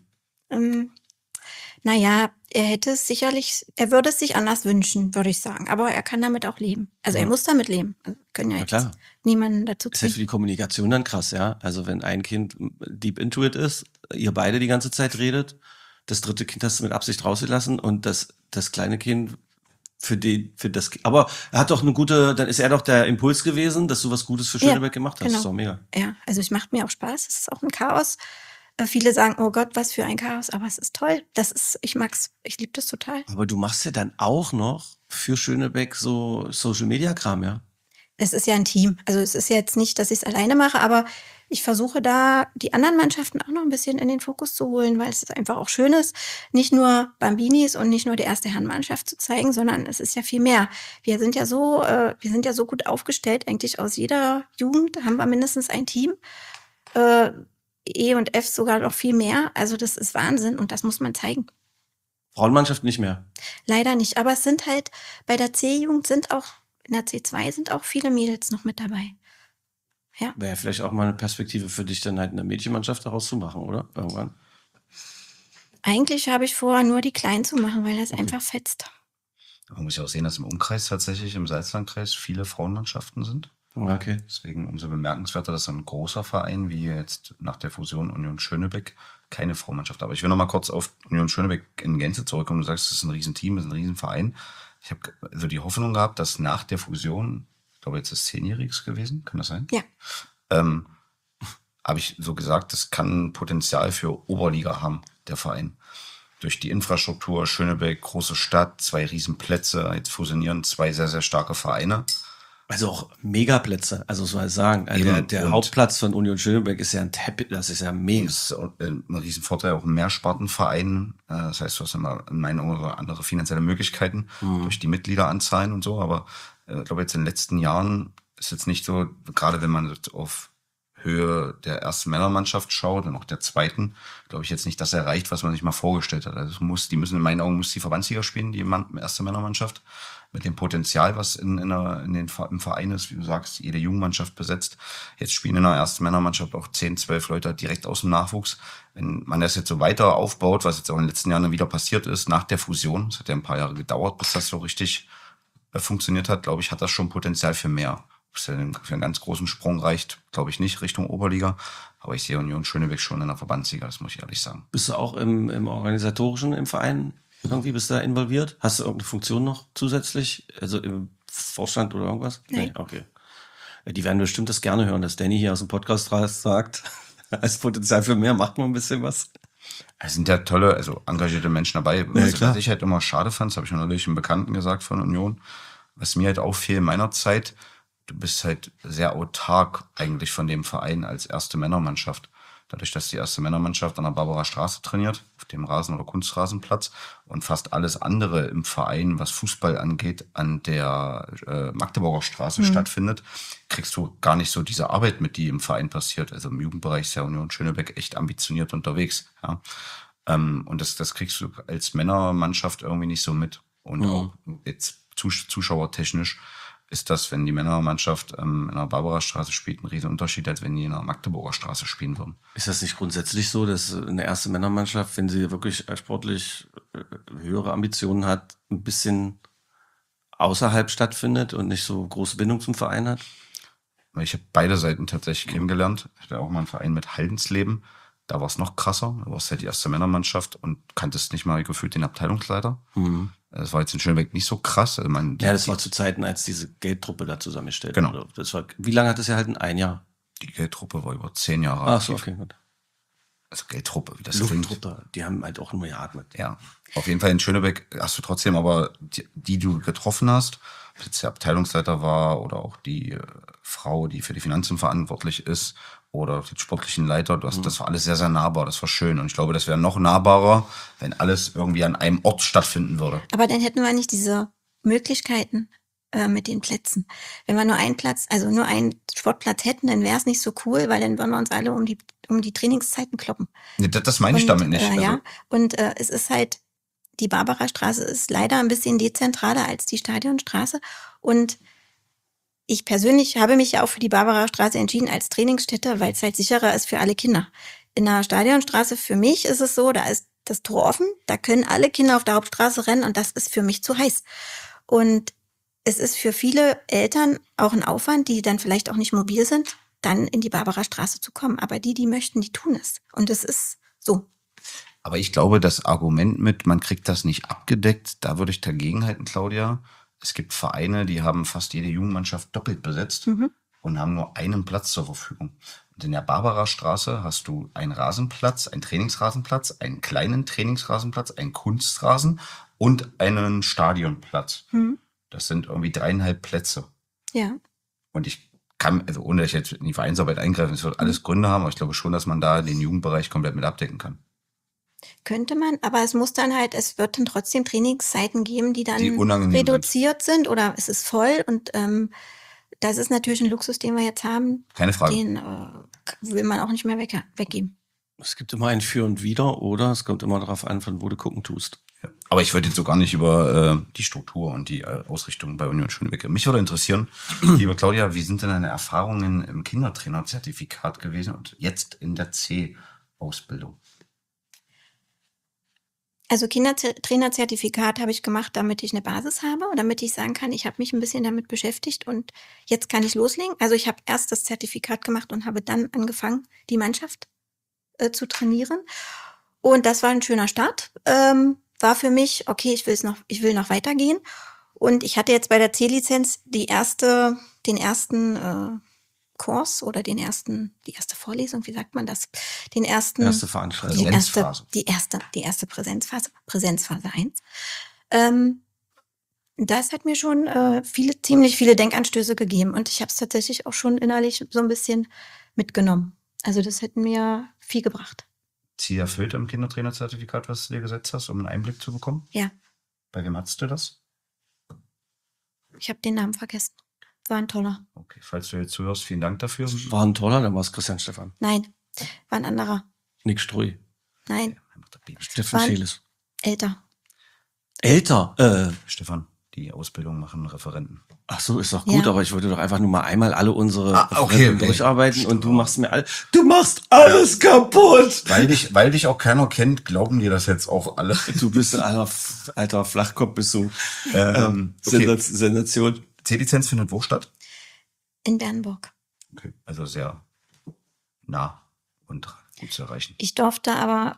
Naja, er würde es sich anders wünschen, würde ich sagen. Aber er kann damit auch leben. Also er muss damit leben. Also, können ja jetzt niemanden dazu Ist ja für zwingen. die Kommunikation dann krass, ja? Also wenn ein Kind deep into it ist, ihr beide die ganze Zeit redet, das dritte Kind hast du mit Absicht rausgelassen und das kleine Kind aber er hat doch dann ist er doch der Impuls gewesen, dass du was Gutes für Schönebeck gemacht hast. Genau. Das ist doch mega. Ja, also es macht mir auch Spaß. Es ist auch ein Chaos. Viele sagen, oh Gott, was für ein Chaos, aber es ist toll. Ich mag's, ich liebe das total. Aber du machst ja dann auch noch für Schönebeck so Social-Media-Kram, ja? Es ist ja ein Team. Also es ist jetzt nicht, dass ich es alleine mache, aber ich versuche da die anderen Mannschaften auch noch ein bisschen in den Fokus zu holen, weil es einfach auch schön ist, nicht nur Bambinis und nicht nur die erste Herrenmannschaft zu zeigen, sondern es ist ja viel mehr. Wir sind ja so gut aufgestellt, eigentlich aus jeder Jugend haben wir mindestens ein Team. E und F sogar noch viel mehr. Also das ist Wahnsinn und das muss man zeigen. Frauenmannschaft nicht mehr. Leider nicht. Aber es sind halt, bei der C-Jugend in der C2 sind auch viele Mädels noch mit dabei. Ja. Wäre vielleicht auch mal eine Perspektive für dich, dann halt eine Mädchenmannschaft daraus zu machen, oder? Irgendwann. Eigentlich habe ich vor, nur die Kleinen zu machen, weil das einfach fetzt. Man muss ja auch sehen, dass im Umkreis tatsächlich, im Salzlandkreis, viele Frauenmannschaften sind. Okay. Deswegen umso bemerkenswerter, dass ein großer Verein wie jetzt nach der Fusion Union Schönebeck keine Frauenmannschaft hat. Aber ich will noch mal kurz auf Union Schönebeck in Gänze zurückkommen. Du sagst, es ist ein Riesenteam, es ist ein Riesenverein. Ich habe also die Hoffnung gehabt, dass nach der Fusion, ich glaube jetzt ist 10-Jähriges gewesen, kann das sein? Ja. Habe ich so gesagt, das kann Potenzial für Oberliga haben, der Verein. Durch die Infrastruktur, Schönebeck, große Stadt, 2 Riesenplätze, jetzt fusionieren 2 sehr, sehr starke Vereine. Also auch Megaplätze, also soll ich sagen. Der Hauptplatz von Union Schönebeck ist ja ein Teppich, das ist ja mega. Das ist ein Riesenvorteil, auch ein Mehrspartenverein. Das heißt, du hast immer in meinen Augen andere finanzielle Möglichkeiten durch die Mitgliederanzahlen und so. Aber ich glaube, jetzt in den letzten Jahren ist jetzt nicht so, gerade wenn man auf Höhe der ersten Männermannschaft schaut und auch der zweiten, glaube ich jetzt nicht das erreicht, was man sich mal vorgestellt hat. Also die müssen in meinen Augen die Verbandsliga spielen, die erste Männermannschaft, mit dem Potenzial, was im Verein ist, wie du sagst, jede Jugendmannschaft besetzt. Jetzt spielen in der ersten Männermannschaft auch 10, 12 Leute direkt aus dem Nachwuchs. Wenn man das jetzt so weiter aufbaut, was jetzt auch in den letzten Jahren wieder passiert ist, nach der Fusion, es hat ja ein paar Jahre gedauert, bis das so richtig funktioniert hat, glaube ich, hat das schon Potenzial für mehr. Ob es für einen ganz großen Sprung reicht, glaube ich nicht, Richtung Oberliga. Aber ich sehe Union Schönebeck schon in der Verbandsliga, das muss ich ehrlich sagen. Bist du auch im Organisatorischen im Verein irgendwie, bist du da involviert? Hast du irgendeine Funktion noch zusätzlich? Also im Vorstand oder irgendwas? Nein. Nee, okay. Die werden bestimmt das gerne hören, dass Danny hier aus dem Podcast raus sagt, als Potenzial für mehr macht man ein bisschen was. Es sind ja tolle, also engagierte Menschen dabei. Was ich halt immer schade fand, das habe ich neulich einem Bekannten gesagt von Union, was mir halt auffiel in meiner Zeit, du bist halt sehr autark eigentlich von dem Verein als erste Männermannschaft. Dadurch, dass die erste Männermannschaft an der Barbara Straße trainiert, auf dem Rasen- oder Kunstrasenplatz und fast alles andere im Verein, was Fußball angeht, an der Magdeburger Straße stattfindet, kriegst du gar nicht so diese Arbeit mit, die im Verein passiert. Also im Jugendbereich ist ja Union Schönebeck echt ambitioniert unterwegs. Ja. Und das kriegst du als Männermannschaft irgendwie nicht so mit. Und auch jetzt zuschauertechnisch ist das, wenn die Männermannschaft in der Barbara-Straße spielt, ein riesen Unterschied, als wenn die in der Magdeburger Straße spielen würden. Ist das nicht grundsätzlich so, dass eine erste Männermannschaft, wenn sie wirklich sportlich höhere Ambitionen hat, ein bisschen außerhalb stattfindet und nicht so große Bindung zum Verein hat? Ich habe beide Seiten tatsächlich kennengelernt. Ich hatte auch mal einen Verein mit Haldensleben. Da war es noch krasser. Da war es halt die erste Männermannschaft und kanntest nicht mal gefühlt den Abteilungsleiter. Das war jetzt in Schönebeck nicht so krass. Also das war zu Zeiten, als diese Geldtruppe da zusammengestellt Genau. wurde. Wie lange hat das gehalten? Ein Jahr? Die Geldtruppe war über 10 Jahre Ach so, aktiv. okay, gut. Also Geldtruppe, wie das klingt. Lufttruppe, die haben halt auch nur geatmet. Ja, auf jeden Fall in Schönebeck hast du trotzdem aber die du getroffen hast, ob jetzt der Abteilungsleiter war oder auch die Frau, die für die Finanzen verantwortlich ist oder den sportlichen Leiter, das war alles sehr, sehr nahbar, das war schön. Und ich glaube, das wäre noch nahbarer, wenn alles irgendwie an einem Ort stattfinden würde. Aber dann hätten wir nicht diese Möglichkeiten mit den Plätzen. Wenn wir nur einen Platz, also nur einen Sportplatz hätten, dann wäre es nicht so cool, weil dann würden wir uns alle um die Trainingszeiten kloppen. Nee, das meine ich damit nicht. Ja, und es ist halt, die Barbara-Straße ist leider ein bisschen dezentraler als die Stadionstraße. Und ich persönlich habe mich ja auch für die Barbara-Straße entschieden als Trainingsstätte, weil es halt sicherer ist für alle Kinder. In der Stadionstraße für mich ist es so, da ist das Tor offen, da können alle Kinder auf der Hauptstraße rennen und das ist für mich zu heiß. Und es ist für viele Eltern auch ein Aufwand, die dann vielleicht auch nicht mobil sind, dann in die Barbara-Straße zu kommen. Aber die möchten, die tun es. Und es ist so. Aber ich glaube, das Argument mit, man kriegt das nicht abgedeckt, da würde ich dagegen halten, Claudia. Es gibt Vereine, die haben fast jede Jugendmannschaft doppelt besetzt und haben nur einen Platz zur Verfügung. Und in der Barbarastraße hast du einen Rasenplatz, einen Trainingsrasenplatz, einen kleinen Trainingsrasenplatz, einen Kunstrasen und einen Stadionplatz. Das sind irgendwie 3,5 Plätze. Ja. Und ich kann, also ohne dass ich jetzt in die Vereinsarbeit eingreife, es wird alles Gründe haben, aber ich glaube schon, dass man da den Jugendbereich komplett mit abdecken kann. Könnte man, aber es muss dann halt, es wird dann trotzdem Trainingszeiten geben, die dann Die unangenehm reduziert sind oder es ist voll und das ist natürlich ein Luxus, den wir jetzt haben. Keine Frage. Den will man auch nicht mehr weggeben. Es gibt immer ein Für und Wider oder es kommt immer darauf an, von wo du gucken tust. Ja. Aber ich wollte jetzt so gar nicht über die Struktur und die Ausrichtung bei Union Schönebeck. Mich würde interessieren, liebe Claudia, wie sind denn deine Erfahrungen im Kindertrainerzertifikat gewesen und jetzt in der C-Ausbildung? Also Kindertrainerzertifikat habe ich gemacht, damit ich eine Basis habe und damit ich sagen kann, ich habe mich ein bisschen damit beschäftigt und jetzt kann ich loslegen. Also ich habe erst das Zertifikat gemacht und habe dann angefangen, die Mannschaft zu trainieren. Und das war ein schöner Start. War für mich, okay, ich will noch weitergehen. Und ich hatte jetzt bei der C-Lizenz den ersten Kurs oder die erste Vorlesung, wie sagt man das? Erste Veranstaltung. Die erste Präsenzphase 1. Das hat mir schon ziemlich viele Denkanstöße gegeben und ich habe es tatsächlich auch schon innerlich so ein bisschen mitgenommen. Also das hätte mir viel gebracht. Ziel erfüllt im Kindertrainerzertifikat, was du dir gesetzt hast, um einen Einblick zu bekommen? Ja. Bei wem hattest du das? Ich habe den Namen vergessen. War ein toller. Okay, falls du jetzt zuhörst, vielen Dank dafür. War ein toller, dann war es Christian Stephan. Nein, war ein anderer. Nick Strui. Nein, Steffen Scheles. älter. Älter? Stefan, die Ausbildung machen Referenten. Ach so, ist doch gut, Ja. aber ich wollte doch einfach nur mal einmal alle unsere okay. durcharbeiten und du machst alles kaputt. Weil dich auch keiner kennt, glauben dir das jetzt auch alle. Du bist ein alter Flachkopf, bist du. Okay. Sensation. C-Lizenz findet wo statt? In Bernburg. Okay. Also sehr nah und gut zu erreichen. Ich durfte aber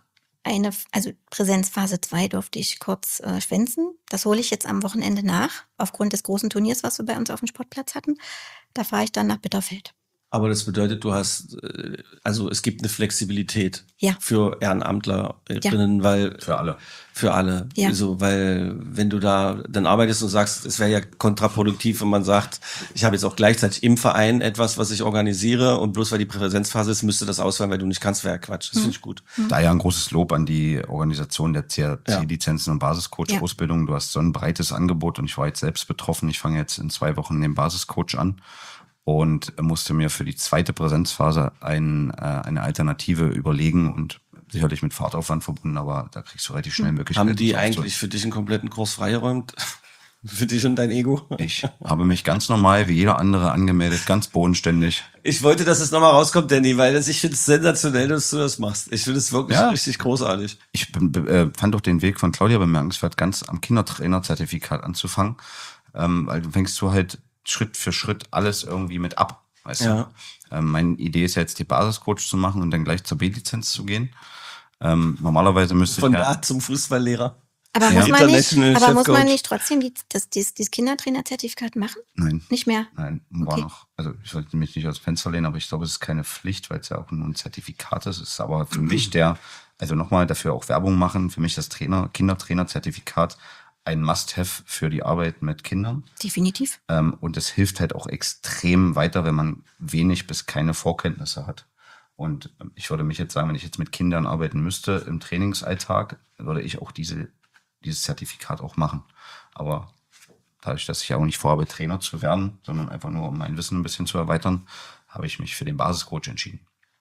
Präsenzphase 2 durfte ich kurz schwänzen. Das hole ich jetzt am Wochenende nach, aufgrund des großen Turniers, was wir bei uns auf dem Sportplatz hatten. Da fahre ich dann nach Bitterfeld. Aber das bedeutet, du hast, also es gibt eine Flexibilität Ja. für Ehrenamtlerinnen, weil Für alle. Ja. Also, weil wenn du da dann arbeitest und sagst, es wäre ja kontraproduktiv, wenn man sagt, ich habe jetzt auch gleichzeitig im Verein etwas, was ich organisiere und bloß weil die Präsenzphase ist, müsste das ausfallen, weil du nicht kannst, wäre ja Quatsch. Das finde ich gut. Daher ein großes Lob an die Organisation der C-Lizenzen und Basiscoach-Ausbildung. Du hast so ein breites Angebot und ich war jetzt selbst betroffen. Ich fange jetzt in 2 Wochen den Basiscoach an und musste mir für die zweite Präsenzphase eine Alternative überlegen und sicherlich mit Fahrtaufwand verbunden, aber da kriegst du relativ schnell Möglichkeiten. Haben die eigentlich für dich einen kompletten Kurs freigeräumt? Für dich und dein Ego? Ich habe mich ganz normal wie jeder andere angemeldet, ganz bodenständig. Ich wollte, dass es nochmal rauskommt, Danny, weil ich finde es sensationell, dass du das machst. Ich finde es wirklich richtig großartig. Ich fand auch den Weg von Claudia bemerkenswert, ganz am Kindertrainerzertifikat anzufangen, weil du fängst du halt Schritt für Schritt alles irgendwie mit ab. Weißt du? Meine Idee ist ja jetzt, die Basiscoach zu machen und dann gleich zur B-Lizenz zu gehen. Normalerweise müsste Von ich da zum Fußballlehrer. Aber Ja. muss man International nicht trotzdem dieses Kindertrainerzertifikat machen? Nein. Nicht mehr? Nein, war Okay. noch. Also ich sollte mich nicht aus dem Fenster lehnen, aber ich glaube, es ist keine Pflicht, weil es ja auch nur ein Zertifikat ist. Es ist aber für mich also nochmal dafür auch Werbung machen, für mich das Kindertrainerzertifikat ein Must-have für die Arbeit mit Kindern. Definitiv. Und es hilft halt auch extrem weiter, wenn man wenig bis keine Vorkenntnisse hat. Und ich würde mich jetzt sagen, wenn ich jetzt mit Kindern arbeiten müsste im Trainingsalltag, würde ich auch dieses Zertifikat auch machen. Aber dadurch, dass ich ja auch nicht vorhabe, Trainer zu werden, sondern einfach nur, um mein Wissen ein bisschen zu erweitern, habe ich mich für den Basiscoach entschieden.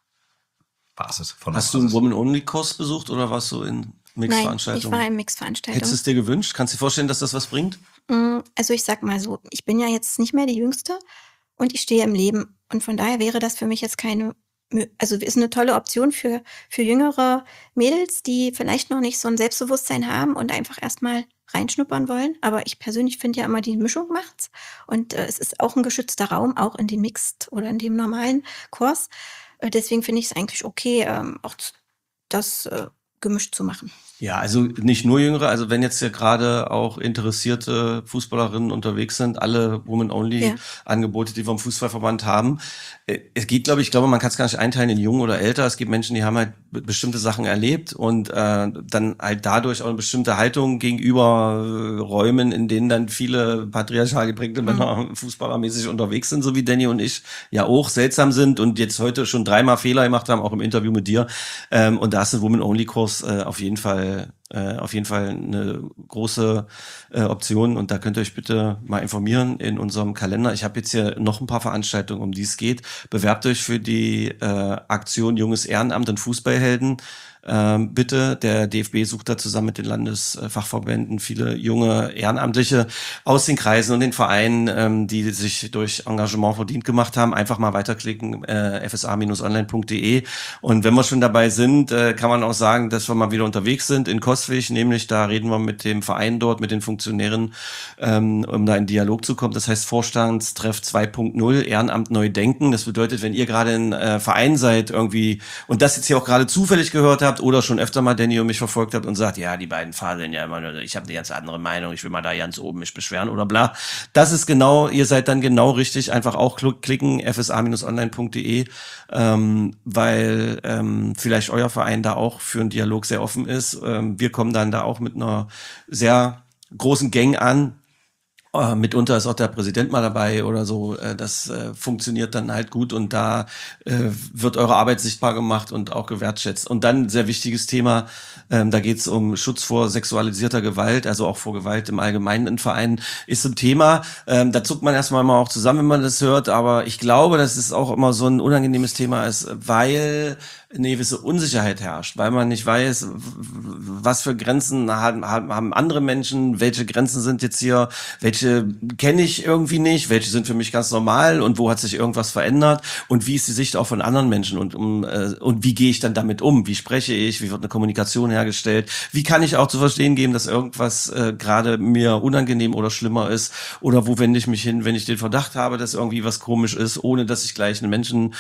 Hast du einen Woman-Only-Kurs besucht oder warst du in Nein, Mixveranstaltungen? ich war in Mixveranstaltungen. Hättest du es dir gewünscht? Kannst du dir vorstellen, dass das was bringt? Also ich sag mal so, ich bin ja jetzt nicht mehr die Jüngste und ich stehe im Leben. Und von daher wäre das für mich jetzt ist eine tolle Option für jüngere Mädels, die vielleicht noch nicht so ein Selbstbewusstsein haben und einfach erstmal reinschnuppern wollen. Aber ich persönlich finde ja immer, die Mischung macht's. Und es ist auch ein geschützter Raum, auch in dem Mixed oder in dem normalen Kurs. Deswegen finde ich es eigentlich okay, auch das gemischt zu machen. Ja, also nicht nur Jüngere, also wenn jetzt ja gerade auch interessierte Fußballerinnen unterwegs sind, alle Women-Only-Angebote, die wir im Fußballverband haben. Es geht, glaube ich, man kann es gar nicht einteilen in jung oder älter. Es gibt Menschen, die haben halt bestimmte Sachen erlebt und dann halt dadurch auch eine bestimmte Haltung gegenüber Räumen, in denen dann viele patriarchal geprägte Männer fußballermäßig unterwegs sind, so wie Danny und ich ja auch seltsam sind und jetzt heute schon 3-mal Fehler gemacht haben, auch im Interview mit dir. Und da ist ein Women-Only-Kurs auf jeden Fall eine große Option und da könnt ihr euch bitte mal informieren in unserem Kalender. Ich habe jetzt hier noch ein paar Veranstaltungen, um die es geht. Bewerbt euch für die Aktion Junges Ehrenamt und Fußballhelden. Bitte, der DFB sucht da zusammen mit den Landesfachverbänden viele junge Ehrenamtliche aus den Kreisen und den Vereinen, die sich durch Engagement verdient gemacht haben. Einfach mal weiterklicken, fsa-online.de. Und wenn wir schon dabei sind, kann man auch sagen, dass wir mal wieder unterwegs sind in Coswig, nämlich da reden wir mit dem Verein dort, mit den Funktionären, um da in Dialog zu kommen. Das heißt Vorstandstreff 2.0, Ehrenamt neu denken. Das bedeutet, wenn ihr gerade ein Verein seid irgendwie und das jetzt hier auch gerade zufällig gehört habt oder schon öfter mal Danny und mich verfolgt habt und sagt, ja, die beiden faseln ja immer, ich habe eine ganz andere Meinung, ich will mal da ganz oben mich beschweren oder bla. Das ist genau, ihr seid dann genau richtig, einfach auch klicken, fsa-online.de, weil vielleicht euer Verein da auch für einen Dialog sehr offen ist. Wir kommen dann da auch mit einer sehr großen Gang an. Mitunter ist auch der Präsident mal dabei oder so. Das funktioniert dann halt gut und da wird eure Arbeit sichtbar gemacht und auch gewertschätzt. Und dann ein sehr wichtiges Thema, da geht es um Schutz vor sexualisierter Gewalt, also auch vor Gewalt im Allgemeinen in Vereinen, ist ein Thema. Da zuckt man erstmal mal auch zusammen, wenn man das hört, aber ich glaube, dass es auch immer so ein unangenehmes Thema ist, weil eine gewisse Unsicherheit herrscht, weil man nicht weiß, was für Grenzen haben andere Menschen, welche Grenzen sind jetzt hier, welche kenne ich irgendwie nicht, welche sind für mich ganz normal und wo hat sich irgendwas verändert und wie ist die Sicht auch von anderen Menschen und wie gehe ich dann damit um, wie spreche ich, wie wird eine Kommunikation hergestellt, wie kann ich auch zu verstehen geben, dass irgendwas gerade mir unangenehm oder schlimmer ist oder wo wende ich mich hin, wenn ich den Verdacht habe, dass irgendwie was komisch ist, ohne dass ich gleich einen Menschen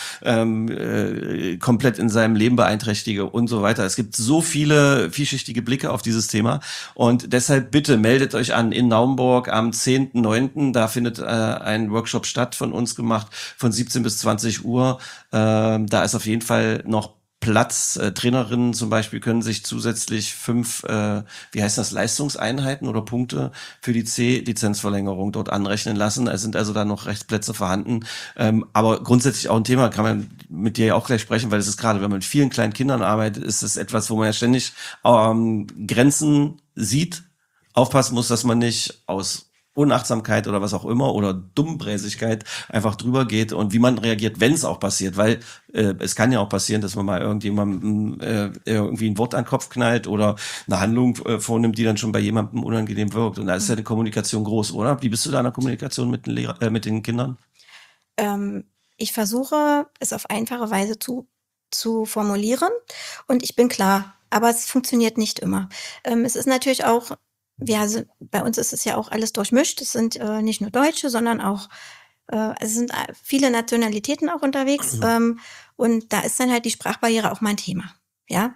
komplett in seinem Leben beeinträchtige und so weiter. Es gibt so viele vielschichtige Blicke auf dieses Thema und deshalb bitte meldet euch an in Naumburg am 10.9. Da findet ein Workshop statt, von uns gemacht, von 17 bis 20 Uhr. Da ist auf jeden Fall noch Platz. Trainerinnen zum Beispiel können sich zusätzlich 5, Leistungseinheiten oder Punkte für die C-Lizenzverlängerung dort anrechnen lassen. Es sind also da noch Rechtsplätze vorhanden. Aber grundsätzlich auch ein Thema, kann man mit dir ja auch gleich sprechen, weil es ist gerade, wenn man mit vielen kleinen Kindern arbeitet, ist es etwas, wo man ja ständig Grenzen sieht, aufpassen muss, dass man nicht aus Unachtsamkeit oder was auch immer oder Dummbräsigkeit einfach drüber geht und wie man reagiert, wenn es auch passiert, weil es kann ja auch passieren, dass man mal irgendjemandem irgendwie ein Wort an den Kopf knallt oder eine Handlung vornimmt, die dann schon bei jemandem unangenehm wirkt und da ist ja die Kommunikation groß, oder? Wie bist du da in der Kommunikation mit den mit den Kindern? Ich versuche, es auf einfache Weise zu formulieren und ich bin klar, aber es funktioniert nicht immer. Es ist natürlich auch bei uns ist es ja auch alles durchmischt. Es sind nicht nur Deutsche, sondern auch, es sind viele Nationalitäten auch unterwegs. Und da ist dann halt die Sprachbarriere auch mein Thema. Ja.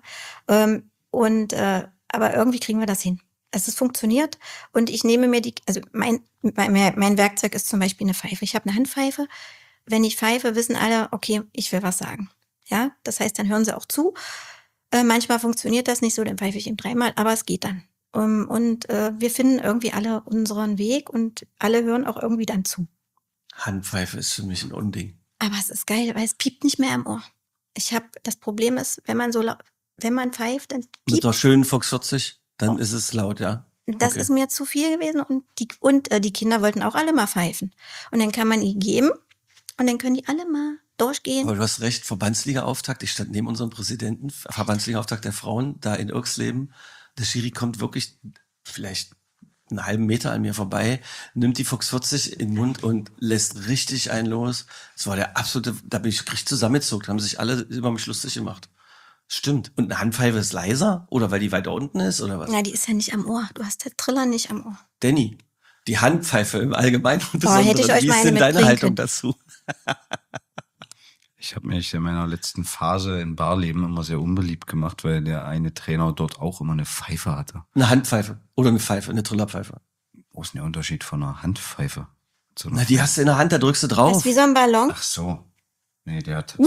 Aber irgendwie kriegen wir das hin. Es funktioniert. Und ich nehme mir mein Werkzeug ist zum Beispiel eine Pfeife. Ich habe eine Handpfeife. Wenn ich pfeife, wissen alle, okay, ich will was sagen. Ja. Das heißt, dann hören sie auch zu. Manchmal funktioniert das nicht so, dann pfeife ich ihm 3-mal, aber es geht dann. Wir finden irgendwie alle unseren Weg und alle hören auch irgendwie dann zu. Handpfeife ist für mich ein Unding. Aber es ist geil, weil es piept nicht mehr im Ohr. Das Problem ist, wenn man pfeift, dann piept. Mit der schönen Fox 40, dann ist es laut, ja. Das ist mir zu viel gewesen und die Kinder wollten auch alle mal pfeifen. Und dann kann man ihnen geben und dann können die alle mal durchgehen. Aber du hast recht, Verbandsliga-Auftakt, ich stand neben unserem Präsidenten, Verbandsliga-Auftakt der Frauen, da in Irksleben. Der Schiri kommt wirklich vielleicht einen halben Meter an mir vorbei, nimmt die Fox 40 in den Mund und lässt richtig einen los. Das war der absolute, da bin ich richtig zusammengezuckt, haben sich alle über mich lustig gemacht. Stimmt. Und eine Handpfeife ist leiser? Oder weil die weiter unten ist? Oder was? Na, die ist ja nicht am Ohr. Du hast den Triller nicht am Ohr. Danny, die Handpfeife im Allgemeinen und hätte ich euch wie ist denn deine Haltung dazu? Ich habe mich in meiner letzten Phase in Barleben immer sehr unbeliebt gemacht, weil der eine Trainer dort auch immer eine Pfeife hatte. Eine Handpfeife oder eine Pfeife, eine Trillerpfeife. Wo ist denn der Unterschied von einer Handpfeife? zu einer Na, die hast du in der Hand, da drückst du Das drauf. ist wie so ein Ballon. Ach so. Nee, der hat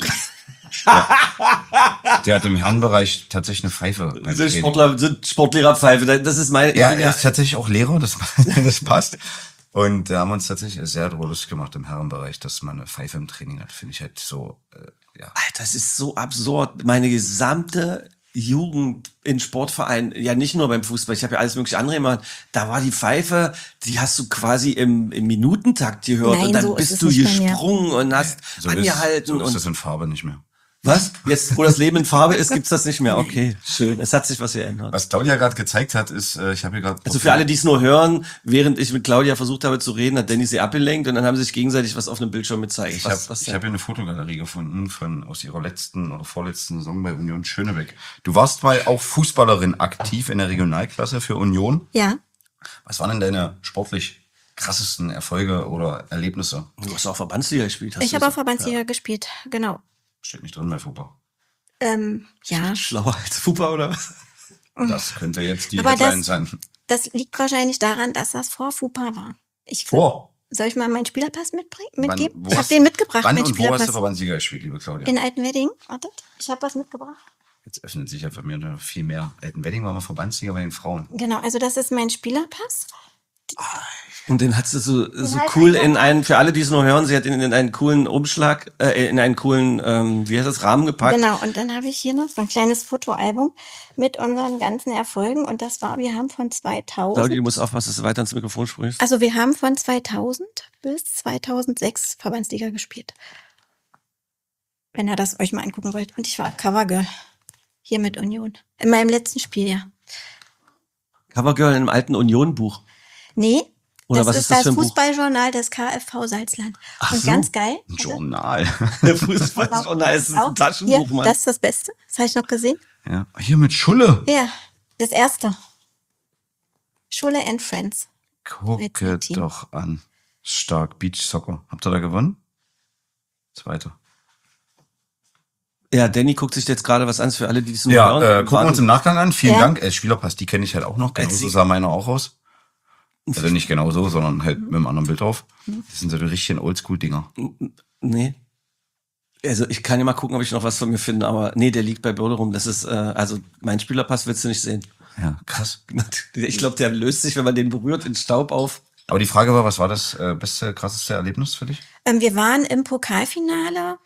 der hat im Herrenbereich tatsächlich eine Pfeife. beim Sind Training. sind Sportlehrerpfeife. Das ist meine. Ja, ich bin er ist tatsächlich auch Lehrer, das passt. Und da haben wir uns tatsächlich sehr drüber lustig gemacht im Herrenbereich, dass man eine Pfeife im Training hat. Finde ich halt so, ja. Alter, das ist so absurd. Meine gesamte Jugend in Sportvereinen, ja nicht nur beim Fußball, ich habe ja alles mögliche andere gemacht, da war die Pfeife, die hast du quasi im Minutentakt gehört. Nein, und dann so ist bist es du nicht bei mir. gesprungen und hast So angehalten. ist und das in Farbe nicht mehr. was? Jetzt, wo das Leben in Farbe ist, gibt's das nicht mehr. Okay, schön. Es hat sich was geändert. Was Claudia gerade gezeigt hat, ist, ich habe hier gerade... Also für alle, die es nur hören, während ich mit Claudia versucht habe zu reden, hat Danny sie abgelenkt und dann haben sie sich gegenseitig was auf einem Bildschirm gezeigt. Ich habe hier eine Fotogalerie gefunden aus ihrer letzten oder vorletzten Saison bei Union Schönebeck. Du warst mal auch Fußballerin aktiv in der Regionalklasse für Union. Ja. Was waren denn deine sportlich krassesten Erfolge oder Erlebnisse? Du hast auch Verbandsliga gespielt. Hast Ich du habe auch gesagt. Verbandsliga gespielt, genau. Steht nicht drin bei Fußball. Ja, Schlauer als Fupa oder was? Das könnte jetzt die Aber Headline das- sein. das liegt wahrscheinlich daran, dass das vor FUPA war. Soll ich mal meinen Spielerpass mitgeben? Wo Ich habe hast- den mitgebracht, Wann meinen und wo hast du Spielerpass. Verbandsliga gespielt, liebe Claudia? In Altenwedding. Wartet, ich habe was mitgebracht. Jetzt öffnet sich ja für mich noch viel mehr. Altenwedding war mal Verbandsliga bei den Frauen. Genau, also das ist mein Spielerpass. Und den hat sie so halt cool einfach- in einen, für alle, die es nur hören, sie hat ihn in einen coolen Umschlag, in einen coolen, wie heißt das, Rahmen gepackt. Genau, und dann habe ich hier noch so ein kleines Fotoalbum mit unseren ganzen Erfolgen. Und das war, wir haben von 2000. Claudia, du musst aufpassen, dass du weiter ins Mikrofon sprichst. Also wir haben von 2000 bis 2006 Verbandsliga gespielt. Wenn ihr das euch mal angucken wollt. Und ich war Covergirl hier mit Union. In meinem letzten Spiel, ja. Covergirl im alten Union-Buch. Nee, Oder das was ist das für ein Buch? Fußballjournal des KFV Salzland. Ach und so. ganz geil. Ein Journal. Der Fußballjournal ist Auch ein Taschenbuch, hier, Mann. das ist das Beste. Das habe ich noch gesehen. Ja. Hier mit Schulle. Ja, das erste. Schulle and Friends. Gucke Team. doch an. Stark. Beach Soccer. Habt ihr da gewonnen? Zweite. Ja, Danny guckt sich jetzt gerade was an für alle, die es nur hören. Ja, gucken wir uns im Nachgang an. Vielen Ja. Dank. Spielerpass, die kenne ich halt auch noch. Genauso Sie- sah meiner auch aus. Also nicht genauso, sondern halt mit einem anderen Bild drauf. Das sind so die richtigen Oldschool-Dinger. Nee. Also ich kann ja mal gucken, ob ich noch was von mir finde, aber nee, der liegt bei Bode rum. Das ist, also mein Spielerpass willst du nicht sehen. Ja, krass. Ich glaube, der löst sich, wenn man den berührt, in Staub auf. Aber die Frage war, was war das beste, krasseste Erlebnis für dich? Wir waren im Pokalfinale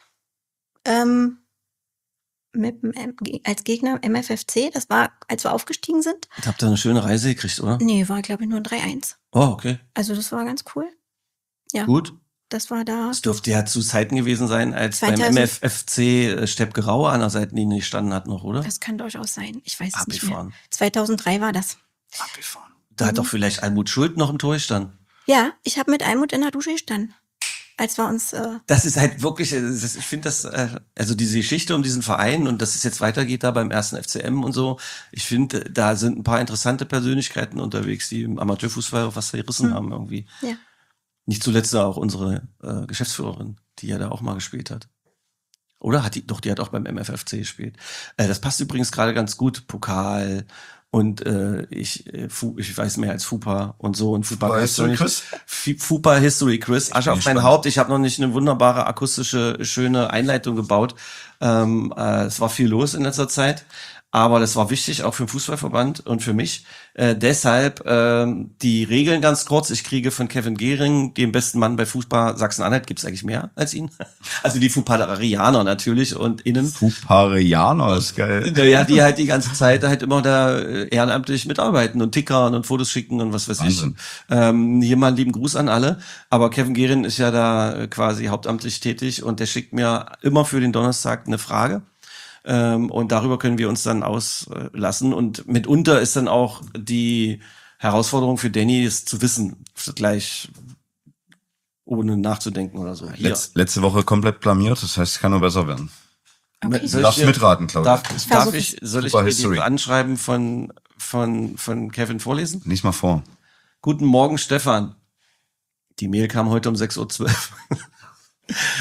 als Gegner MFFC. Das war, als wir aufgestiegen sind. Habt ihr eine schöne Reise gekriegt, oder? Nee, war, glaube ich, nur ein 3-1. Oh, okay. Also das war ganz cool. Ja, Gut. das war da. Das dürfte ja zu Zeiten gewesen sein, als 2000. beim MFFC Stepp Graue an der Seitenlinie gestanden hat noch, oder? Das kann durchaus sein. Ich weiß es nicht mehr. Abgefahren. 2003 war das. Abgefahren. Da hat doch vielleicht Almut Schuld noch im Tor gestanden. Ja, ich habe mit Almut in der Dusche gestanden. Als wir uns... Das ist halt wirklich, ich finde das, also diese Geschichte um diesen Verein und dass es jetzt weitergeht da beim ersten FCM und so, ich finde, da sind ein paar interessante Persönlichkeiten unterwegs, die im Amateurfußball was gerissen haben irgendwie. ja. Nicht zuletzt auch unsere Geschäftsführerin, die ja da auch mal gespielt hat. Oder hat die, doch, die hat auch beim MFFC gespielt. Das passt übrigens gerade ganz gut, Pokal und ich weiß mehr als FUPA und so. Und FUPA History Quiz? FUPA History Quiz. Asche auf mein gespannt. Haupt. Ich habe noch nicht eine wunderbare, akustische, schöne Einleitung gebaut. Es war viel los in letzter Zeit. Aber das war wichtig, auch für den Fußballverband und für mich. Deshalb die Regeln ganz kurz. Ich kriege von Kevin Gehring, dem besten Mann bei Fußball Sachsen-Anhalt. Gibt es eigentlich mehr als ihn? Also die Fußballerianer natürlich und innen. Fuparianer ist geil. Ja, die halt die ganze Zeit halt immer da ehrenamtlich mitarbeiten und tickern und Fotos schicken und was weiß Wahnsinn. ich. Hier mal einen lieben Gruß an alle. Aber Kevin Gehring ist ja da quasi hauptamtlich tätig und der schickt mir immer für den Donnerstag eine Frage. Und darüber können wir uns dann auslassen. Und mitunter ist dann auch die Herausforderung für Danny, es zu wissen, gleich ohne nachzudenken oder so. Hier. Letzte Woche komplett blamiert, das heißt, es kann nur besser werden. Okay. Du Soll ich darfst dir- mitraten, Claudia. Soll ich Super dir History. die Anschreiben von Kevin vorlesen? Lies mal vor. Guten Morgen, Stefan. Die Mail kam heute um 6:12 Uhr.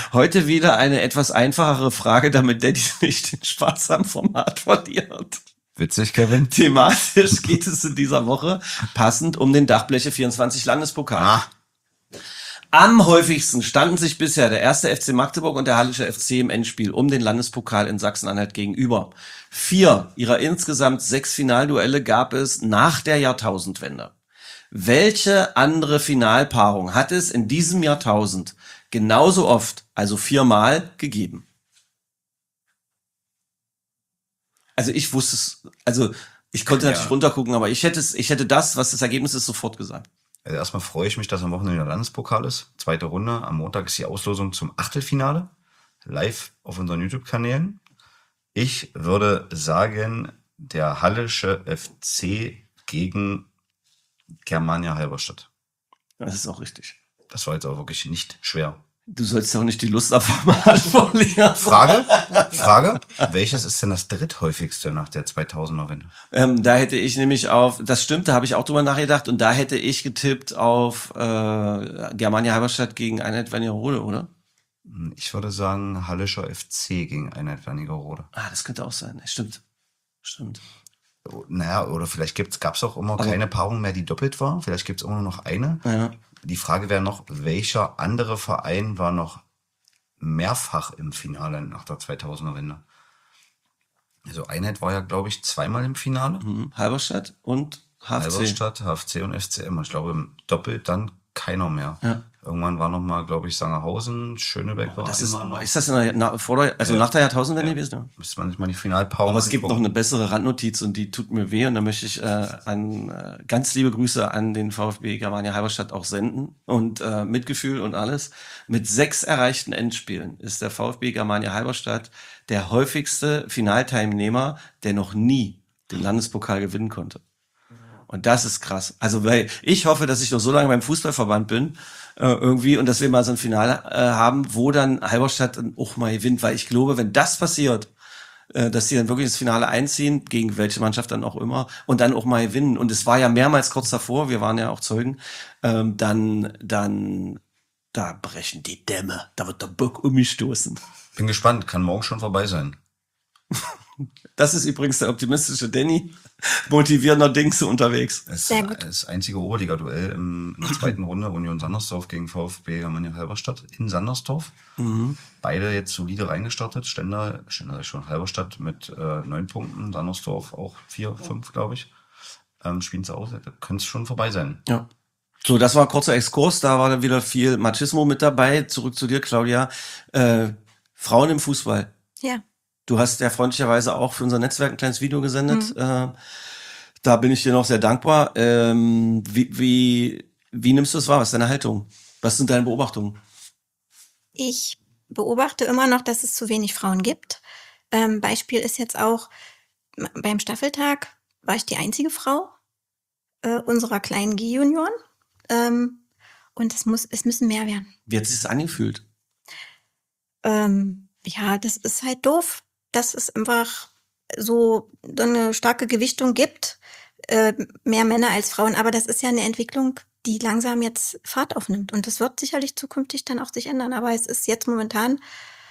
Heute wieder eine etwas einfachere Frage, damit Daddy nicht den Spaß am Format verliert. Witzig, Kevin. Thematisch geht es in dieser Woche passend um den Dachbleche 24 Landespokal. Am häufigsten standen sich bisher der 1. FC Magdeburg und der Hallische FC im Endspiel um den Landespokal in Sachsen-Anhalt gegenüber. 4 ihrer insgesamt 6 Finalduelle gab es nach der Jahrtausendwende. Welche andere Finalpaarung hat es in diesem Jahrtausend genauso oft, also 4-mal, gegeben? Also ich wusste es, also ich konnte natürlich runtergucken, aber ich hätte das, was das Ergebnis ist, sofort gesagt. Also erstmal freue ich mich, dass am Wochenende der Landespokal ist. 2. Runde. Am Montag ist die Auslosung zum Achtelfinale. Live auf unseren YouTube-Kanälen. Ich würde sagen, der Hallische FC gegen Germania Halberstadt. Das ist auch richtig. Das war jetzt auch wirklich nicht schwer. Du sollst ja auch nicht die Lust am Format verlieren. Frage, welches ist denn das dritthäufigste nach der 2000er-Wende? Da hätte ich nämlich das stimmt, da habe ich auch drüber nachgedacht und da hätte ich getippt auf Germania Halberstadt gegen Einheit Wernigerode, oder? Ich würde sagen Hallischer FC gegen Einheit Wernigerode. Das könnte auch sein. Stimmt. Naja, oder vielleicht gab's auch immer keine Paarung mehr, die doppelt war. Vielleicht gibt's immer nur noch eine. Ja. Die Frage wäre noch, welcher andere Verein war noch mehrfach im Finale nach der 2000er-Wende? Also Einheit war ja, glaube ich, 2-mal im Finale. Halberstadt und HFC. Halberstadt, HFC und FCM. Ich glaube, im Doppel dann keiner mehr. Ja. Irgendwann war noch mal, glaube ich, Sangerhausen, Schönebeck war Das immer noch. ist das nach der Jahrtausendwende gewesen? Ja. Müsste man sich mal die Finalpaarung Aber es gibt noch eine bessere Randnotiz und die tut mir weh und da möchte ich ganz liebe Grüße an den VfB Germania Halberstadt auch senden und Mitgefühl und alles. Mit 6 erreichten Endspielen ist der VfB Germania Halberstadt der häufigste Finalteilnehmer, der noch nie den Landespokal gewinnen konnte. Und das ist krass. Also weil ich hoffe, dass ich noch so lange beim Fußballverband bin irgendwie und dass wir mal so ein Finale haben, wo dann Halberstadt dann auch mal gewinnt, weil ich glaube, wenn das passiert, dass die dann wirklich ins Finale einziehen, gegen welche Mannschaft dann auch immer, und dann auch mal gewinnen. Und es war ja mehrmals kurz davor, wir waren ja auch Zeugen, dann da brechen die Dämme, da wird der Bock umgestoßen. Bin gespannt, kann morgen schon vorbei sein. Das ist übrigens der optimistische Danny, motivierender Dings unterwegs. Sehr gut. Das einzige Oberliga-Duell in der 2. Runde, Union Sandersdorf gegen VfB Germania Halberstadt in Sandersdorf. Beide jetzt solide reingestartet. Stender schon Halberstadt mit 9 Punkten, Sandersdorf auch 4, 5, glaube ich. Spielen sie aus, da könnte es schon vorbei sein. Ja. So, das war ein kurzer Exkurs, da war dann wieder viel Machismo mit dabei. Zurück zu dir, Claudia. Frauen im Fußball. Ja. Du hast ja freundlicherweise auch für unser Netzwerk ein kleines Video gesendet. Da bin ich dir noch sehr dankbar. Wie nimmst du es wahr? Was ist deine Haltung? Was sind deine Beobachtungen? Ich beobachte immer noch, dass es zu wenig Frauen gibt. Beispiel ist jetzt auch, beim Staffeltag war ich die einzige Frau unserer kleinen G-Junioren. Und es müssen mehr werden. Wie hat sich das angefühlt? Ja, das ist halt doof, dass es einfach so eine starke Gewichtung gibt, mehr Männer als Frauen. Aber das ist ja eine Entwicklung, die langsam jetzt Fahrt aufnimmt. Und das wird sicherlich zukünftig dann auch sich ändern. Aber es ist jetzt momentan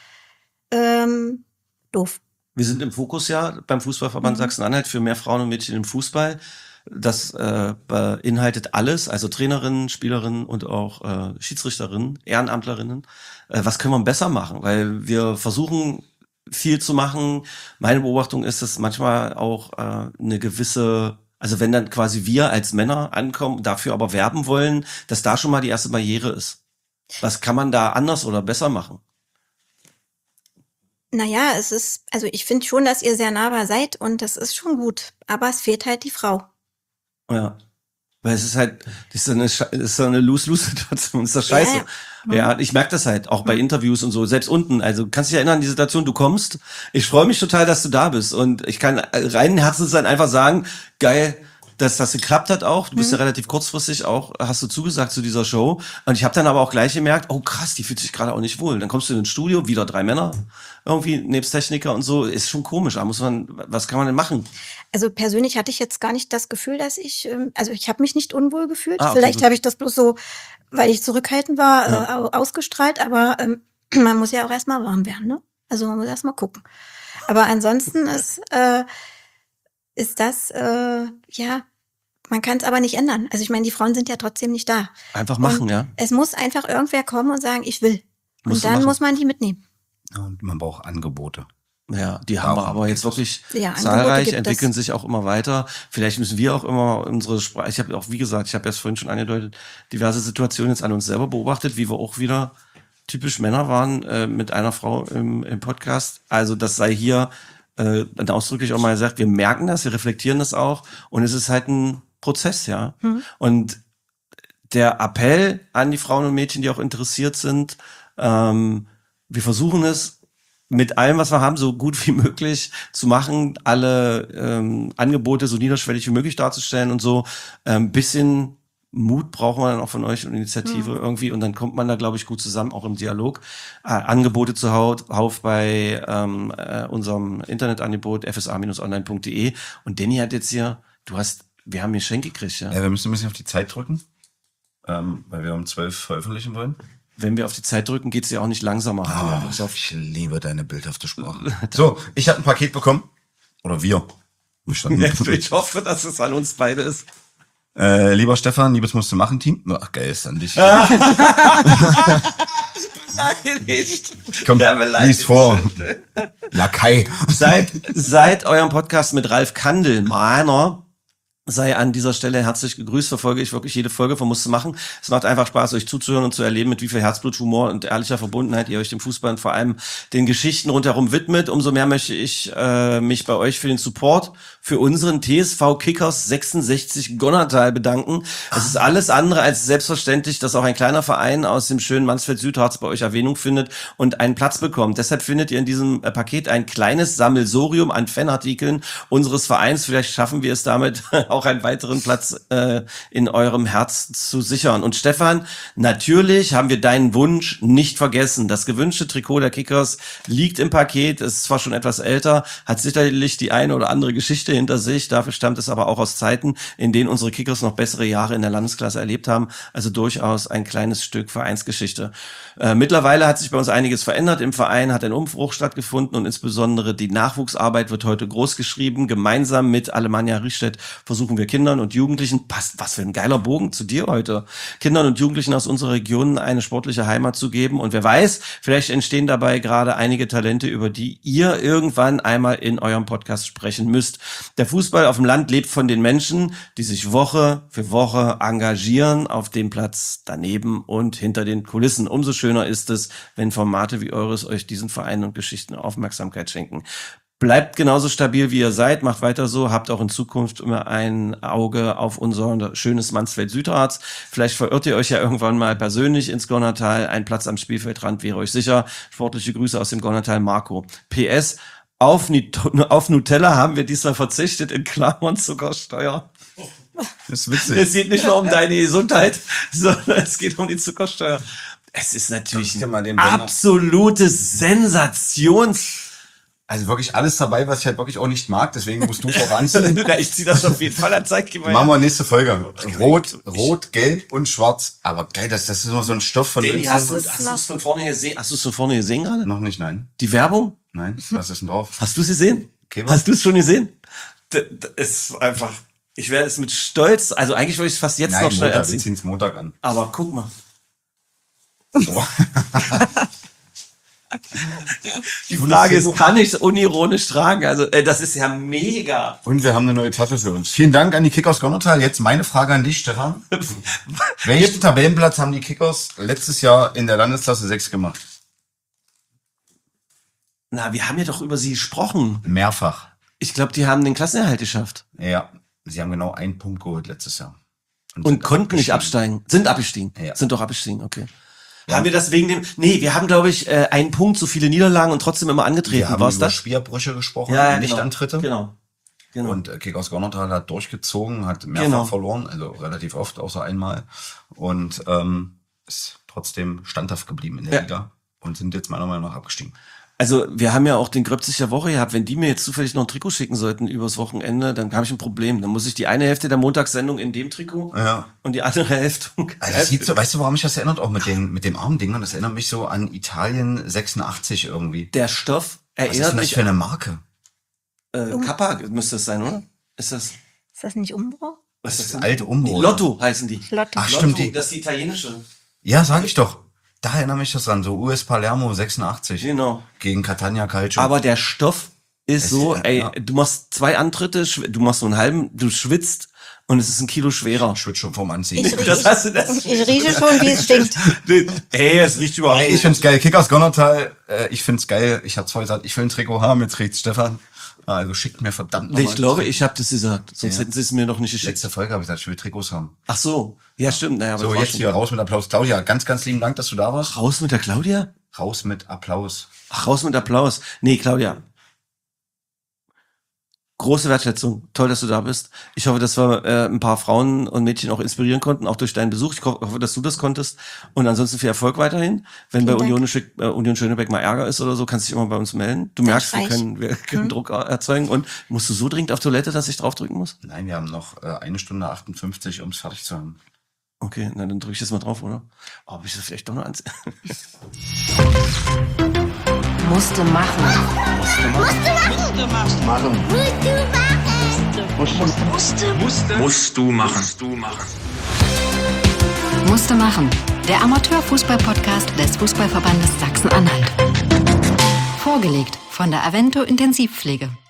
doof. Wir sind im Fokus ja beim Fußballverband Sachsen-Anhalt für mehr Frauen und Mädchen im Fußball. Das beinhaltet alles, also Trainerinnen, Spielerinnen und auch Schiedsrichterinnen, Ehrenamtlerinnen. Was können wir besser machen? Weil wir versuchen, viel zu machen. Meine Beobachtung ist, dass manchmal auch eine gewisse, also wenn dann quasi wir als Männer ankommen, dafür aber werben wollen, dass da schon mal die erste Barriere ist. Was kann man da anders oder besser machen? Naja, also ich finde schon, dass ihr sehr nahbar seid und das ist schon gut. Aber es fehlt halt die Frau. Ja. Weil es ist halt, das ist so eine Lose-Lose-Situation, ist das scheiße. Ja, ich merke das halt, auch bei Interviews und so, selbst unten. Also kannst du dich erinnern an die Situation, du kommst, ich freue mich total, dass du da bist und ich kann reinen Herzens dann einfach sagen, geil, dass das geklappt hat auch. Du bist ja relativ kurzfristig auch, hast du zugesagt zu dieser Show. Und ich habe dann aber auch gleich gemerkt, oh krass, die fühlt sich gerade auch nicht wohl. Dann kommst du in ein Studio, wieder 3 Männer, irgendwie nebst Techniker und so. Ist schon komisch. Da muss man, was kann man denn machen? Also persönlich hatte ich jetzt gar nicht das Gefühl, dass ich habe mich nicht unwohl gefühlt. Okay, Vielleicht gut. habe ich das bloß so, weil ich zurückhaltend war, ausgestrahlt. Aber man muss ja auch erstmal warm werden, ne? Also man muss erstmal gucken. Aber ansonsten ist das, ja, man kann es aber nicht ändern. Also ich meine, die Frauen sind ja trotzdem nicht da. Einfach machen, und ja. Es muss einfach irgendwer kommen und sagen, ich will. Musst Und du dann machen. muss man die mitnehmen. Und man braucht Angebote. Ja, die haben wir Darum aber geht jetzt es. wirklich Ja, Angebote zahlreich, gibt entwickeln es. sich auch immer weiter. Vielleicht müssen wir auch immer unsere Sprache, ich habe auch, wie gesagt, ich habe erst vorhin schon angedeutet, diverse Situationen jetzt an uns selber beobachtet, wie wir auch wieder typisch Männer waren mit einer Frau im Podcast. Also das sei hier dann ausdrücklich auch mal gesagt, wir merken das, wir reflektieren das auch und es ist halt ein Prozess, ja. Und der Appell an die Frauen und Mädchen, die auch interessiert sind, wir versuchen es mit allem, was wir haben, so gut wie möglich zu machen, alle Angebote so niederschwellig wie möglich darzustellen und so. Bisschen Mut brauchen wir dann auch von euch und Initiative irgendwie und dann kommt man da, glaube ich, gut zusammen, auch im Dialog. Angebote zuhauf bei unserem Internetangebot fsa-online.de und Danny hat jetzt hier, wir haben hier Geschenke gekriegt, ja. Ja, wir müssen ein bisschen auf die Zeit drücken, weil wir um 12 veröffentlichen wollen. Wenn wir auf die Zeit drücken, geht's ja auch nicht langsamer. Ich liebe deine bildhafte Sprache. So, ich habe ein Paket bekommen. Oder wir. Ich hoffe, dass es an uns beide ist. Lieber Stefan, liebes musst du machen, Team. Ach, geil, ist an dich. Nein, nicht. Komm, lies vor. Lakai. Seit eurem Podcast mit Ralf Kandel, meiner, sei an dieser Stelle herzlich gegrüßt, verfolge ich wirklich jede Folge von Musste machen. Es macht einfach Spaß, euch zuzuhören und zu erleben, mit wie viel Herzblut, Humor und ehrlicher Verbundenheit ihr euch dem Fußball und vor allem den Geschichten rundherum widmet. Umso mehr möchte ich mich bei euch für den Support für unseren TSV Kickers 66 Gonnertal bedanken. Es ist alles andere als selbstverständlich, dass auch ein kleiner Verein aus dem schönen Mansfeld-Südharz bei euch Erwähnung findet und einen Platz bekommt. Deshalb findet ihr in diesem Paket ein kleines Sammelsorium an Fanartikeln unseres Vereins. Vielleicht schaffen wir es damit, auch einen weiteren Platz in eurem Herz zu sichern. Und Stefan, natürlich haben wir deinen Wunsch nicht vergessen. Das gewünschte Trikot der Kickers liegt im Paket, ist zwar schon etwas älter, hat sicherlich die eine oder andere Geschichte hinter sich, dafür stammt es aber auch aus Zeiten, in denen unsere Kickers noch bessere Jahre in der Landesklasse erlebt haben, also durchaus ein kleines Stück Vereinsgeschichte. Mittlerweile hat sich bei uns einiges verändert, im Verein hat ein Umbruch stattgefunden und insbesondere die Nachwuchsarbeit wird heute groß geschrieben. Gemeinsam mit Alemannia Riestedt versuchen wir Kindern und Jugendlichen, passt, was für ein geiler Bogen zu dir heute, Kindern und Jugendlichen aus unserer Region eine sportliche Heimat zu geben und wer weiß, vielleicht entstehen dabei gerade einige Talente, über die ihr irgendwann einmal in eurem Podcast sprechen müsst. Der Fußball auf dem Land lebt von den Menschen, die sich Woche für Woche engagieren auf dem Platz daneben und hinter den Kulissen. Umso schöner ist es, wenn Formate wie eures euch diesen Vereinen und Geschichten Aufmerksamkeit schenken. Bleibt genauso stabil, wie ihr seid, macht weiter so, habt auch in Zukunft immer ein Auge auf unser schönes Mansfeld-Südharz. Vielleicht verirrt ihr euch ja irgendwann mal persönlich ins Gonnertal. Ein Platz am Spielfeldrand wäre euch sicher. Sportliche Grüße aus dem Gonnertal, Marco. PS, auf Nutella haben wir diesmal verzichtet, in Klammern Zuckersteuer. Das ist witzig. Es geht nicht nur um deine Gesundheit, sondern es geht um die Zuckersteuer. Es ist natürlich Guck dir mal den ein absolutes Sensations... Also wirklich alles dabei, was ich halt wirklich auch nicht mag, deswegen musst du voranziehen. Ich zieh das auf jeden Fall an, zeig dir mal. Machen wir nächste Folge. Rot, Gelb und Schwarz. Aber geil, das ist nur so ein Stoff von Danny, hast du ist es noch- von vorne gesehen? Hast du es von vorne gesehen gerade? Noch nicht, nein. Die Werbung? Nein, was ist denn drauf? Hast du es gesehen? Okay, was? Hast du es schon gesehen? Das ist einfach, ich werde es mit Stolz, also eigentlich wollte ich es fast jetzt Nein, noch schnell Montag, wir anziehen. ziehen es Montag an. Aber guck mal. Die Frage ist, kann ich es unironisch tragen? Also, das ist ja mega. Und wir haben eine neue Tasche für uns. Vielen Dank an die Kickers Gonnertal. Jetzt meine Frage an dich, Stefan. Welchen Tabellenplatz haben die Kickers letztes Jahr in der Landesklasse 6 gemacht? Na, wir haben ja doch über sie gesprochen. Mehrfach. Ich glaube, die haben den Klassenerhalt geschafft. Ja, sie haben genau einen Punkt geholt letztes Jahr. Und sind konnten nicht absteigen. Sind abgestiegen. Ja. Sind doch abgestiegen, okay. Haben wir das wegen dem, nee, wir haben, glaube ich, einen Punkt, so viele Niederlagen und trotzdem immer Wir angetreten. haben War's über das? Spielbrüche gesprochen, Ja, nicht genau. Antritte. Genau. Und Kickers Gonnertal hat durchgezogen, hat mehrfach Genau. verloren, also relativ oft, außer einmal. Und ist trotzdem standhaft geblieben in der Ja. Liga und sind jetzt meiner Meinung nach abgestiegen. Also wir haben ja auch den Gröbzicher Woche gehabt. Wenn die mir jetzt zufällig noch ein Trikot schicken sollten übers Wochenende, dann habe ich ein Problem. Dann muss ich die eine Hälfte der Montagssendung in dem Trikot und die andere Hälfte. Also das sieht so, weißt du, woran mich das erinnert? Auch mit dem Armding. Das erinnert mich so an Italien 86 irgendwie. Der Stoff erinnert mich. Was ist denn das für eine Marke? Kappa müsste es sein, oder? Ist das nicht Umbro? Was ist das? Alte Umbro. Lotto heißen die. Lotto. Ach, stimmt. Das ist die italienische. Ja, sag ich doch. Da erinnere mich das an, so US Palermo 86. Genau. Gegen Catania Calcio. Aber der Stoff ist so, ja. du machst 2 Antritte, du machst so einen halben, du schwitzt und es ist 1 Kilo schwerer. Ich schwitze schon vom Anziehen. Ich rieche schon, wie es stinkt. Es riecht überhaupt Ich find's geil. Kickers Gonnertal, ich find's geil. Ich habe 2 gesagt, ich will ein Trikot haben, jetzt kriegt's Stefan. Also schickt mir verdammt nochmal. Ich glaube, ich habe das gesagt, sonst hätten sie es mir noch nicht geschickt. Letzte Folge habe ich gesagt, ich will Trikots haben. Ach so, ja stimmt. Naja, aber So, jetzt hier raus mit Applaus. Claudia, ganz, ganz lieben Dank, dass du da warst. raus mit der Claudia? Raus mit Applaus. Ach, raus mit Applaus. Nee, Claudia. Große Wertschätzung. Toll, dass du da bist. Ich hoffe, dass wir ein paar Frauen und Mädchen auch inspirieren konnten, auch durch deinen Besuch. Ich hoffe, dass du das konntest. Und ansonsten viel Erfolg weiterhin. Wenn bei Union Schönebeck mal Ärger ist oder so, kannst du dich immer bei uns melden. Du merkst, wir können Druck erzeugen. Und musst du so dringend auf Toilette, dass ich draufdrücken muss? Nein, wir haben noch 1 Stunde 58, um es fertig zu haben. Okay, na dann drücke ich das mal drauf, oder? Oh, hab ich das vielleicht doch noch ans... Musste machen. Musst du machen. Musste machen. Der Amateurfußball-Podcast des Fußballverbandes Sachsen-Anhalt. Vorgelegt von der Avento Intensivpflege.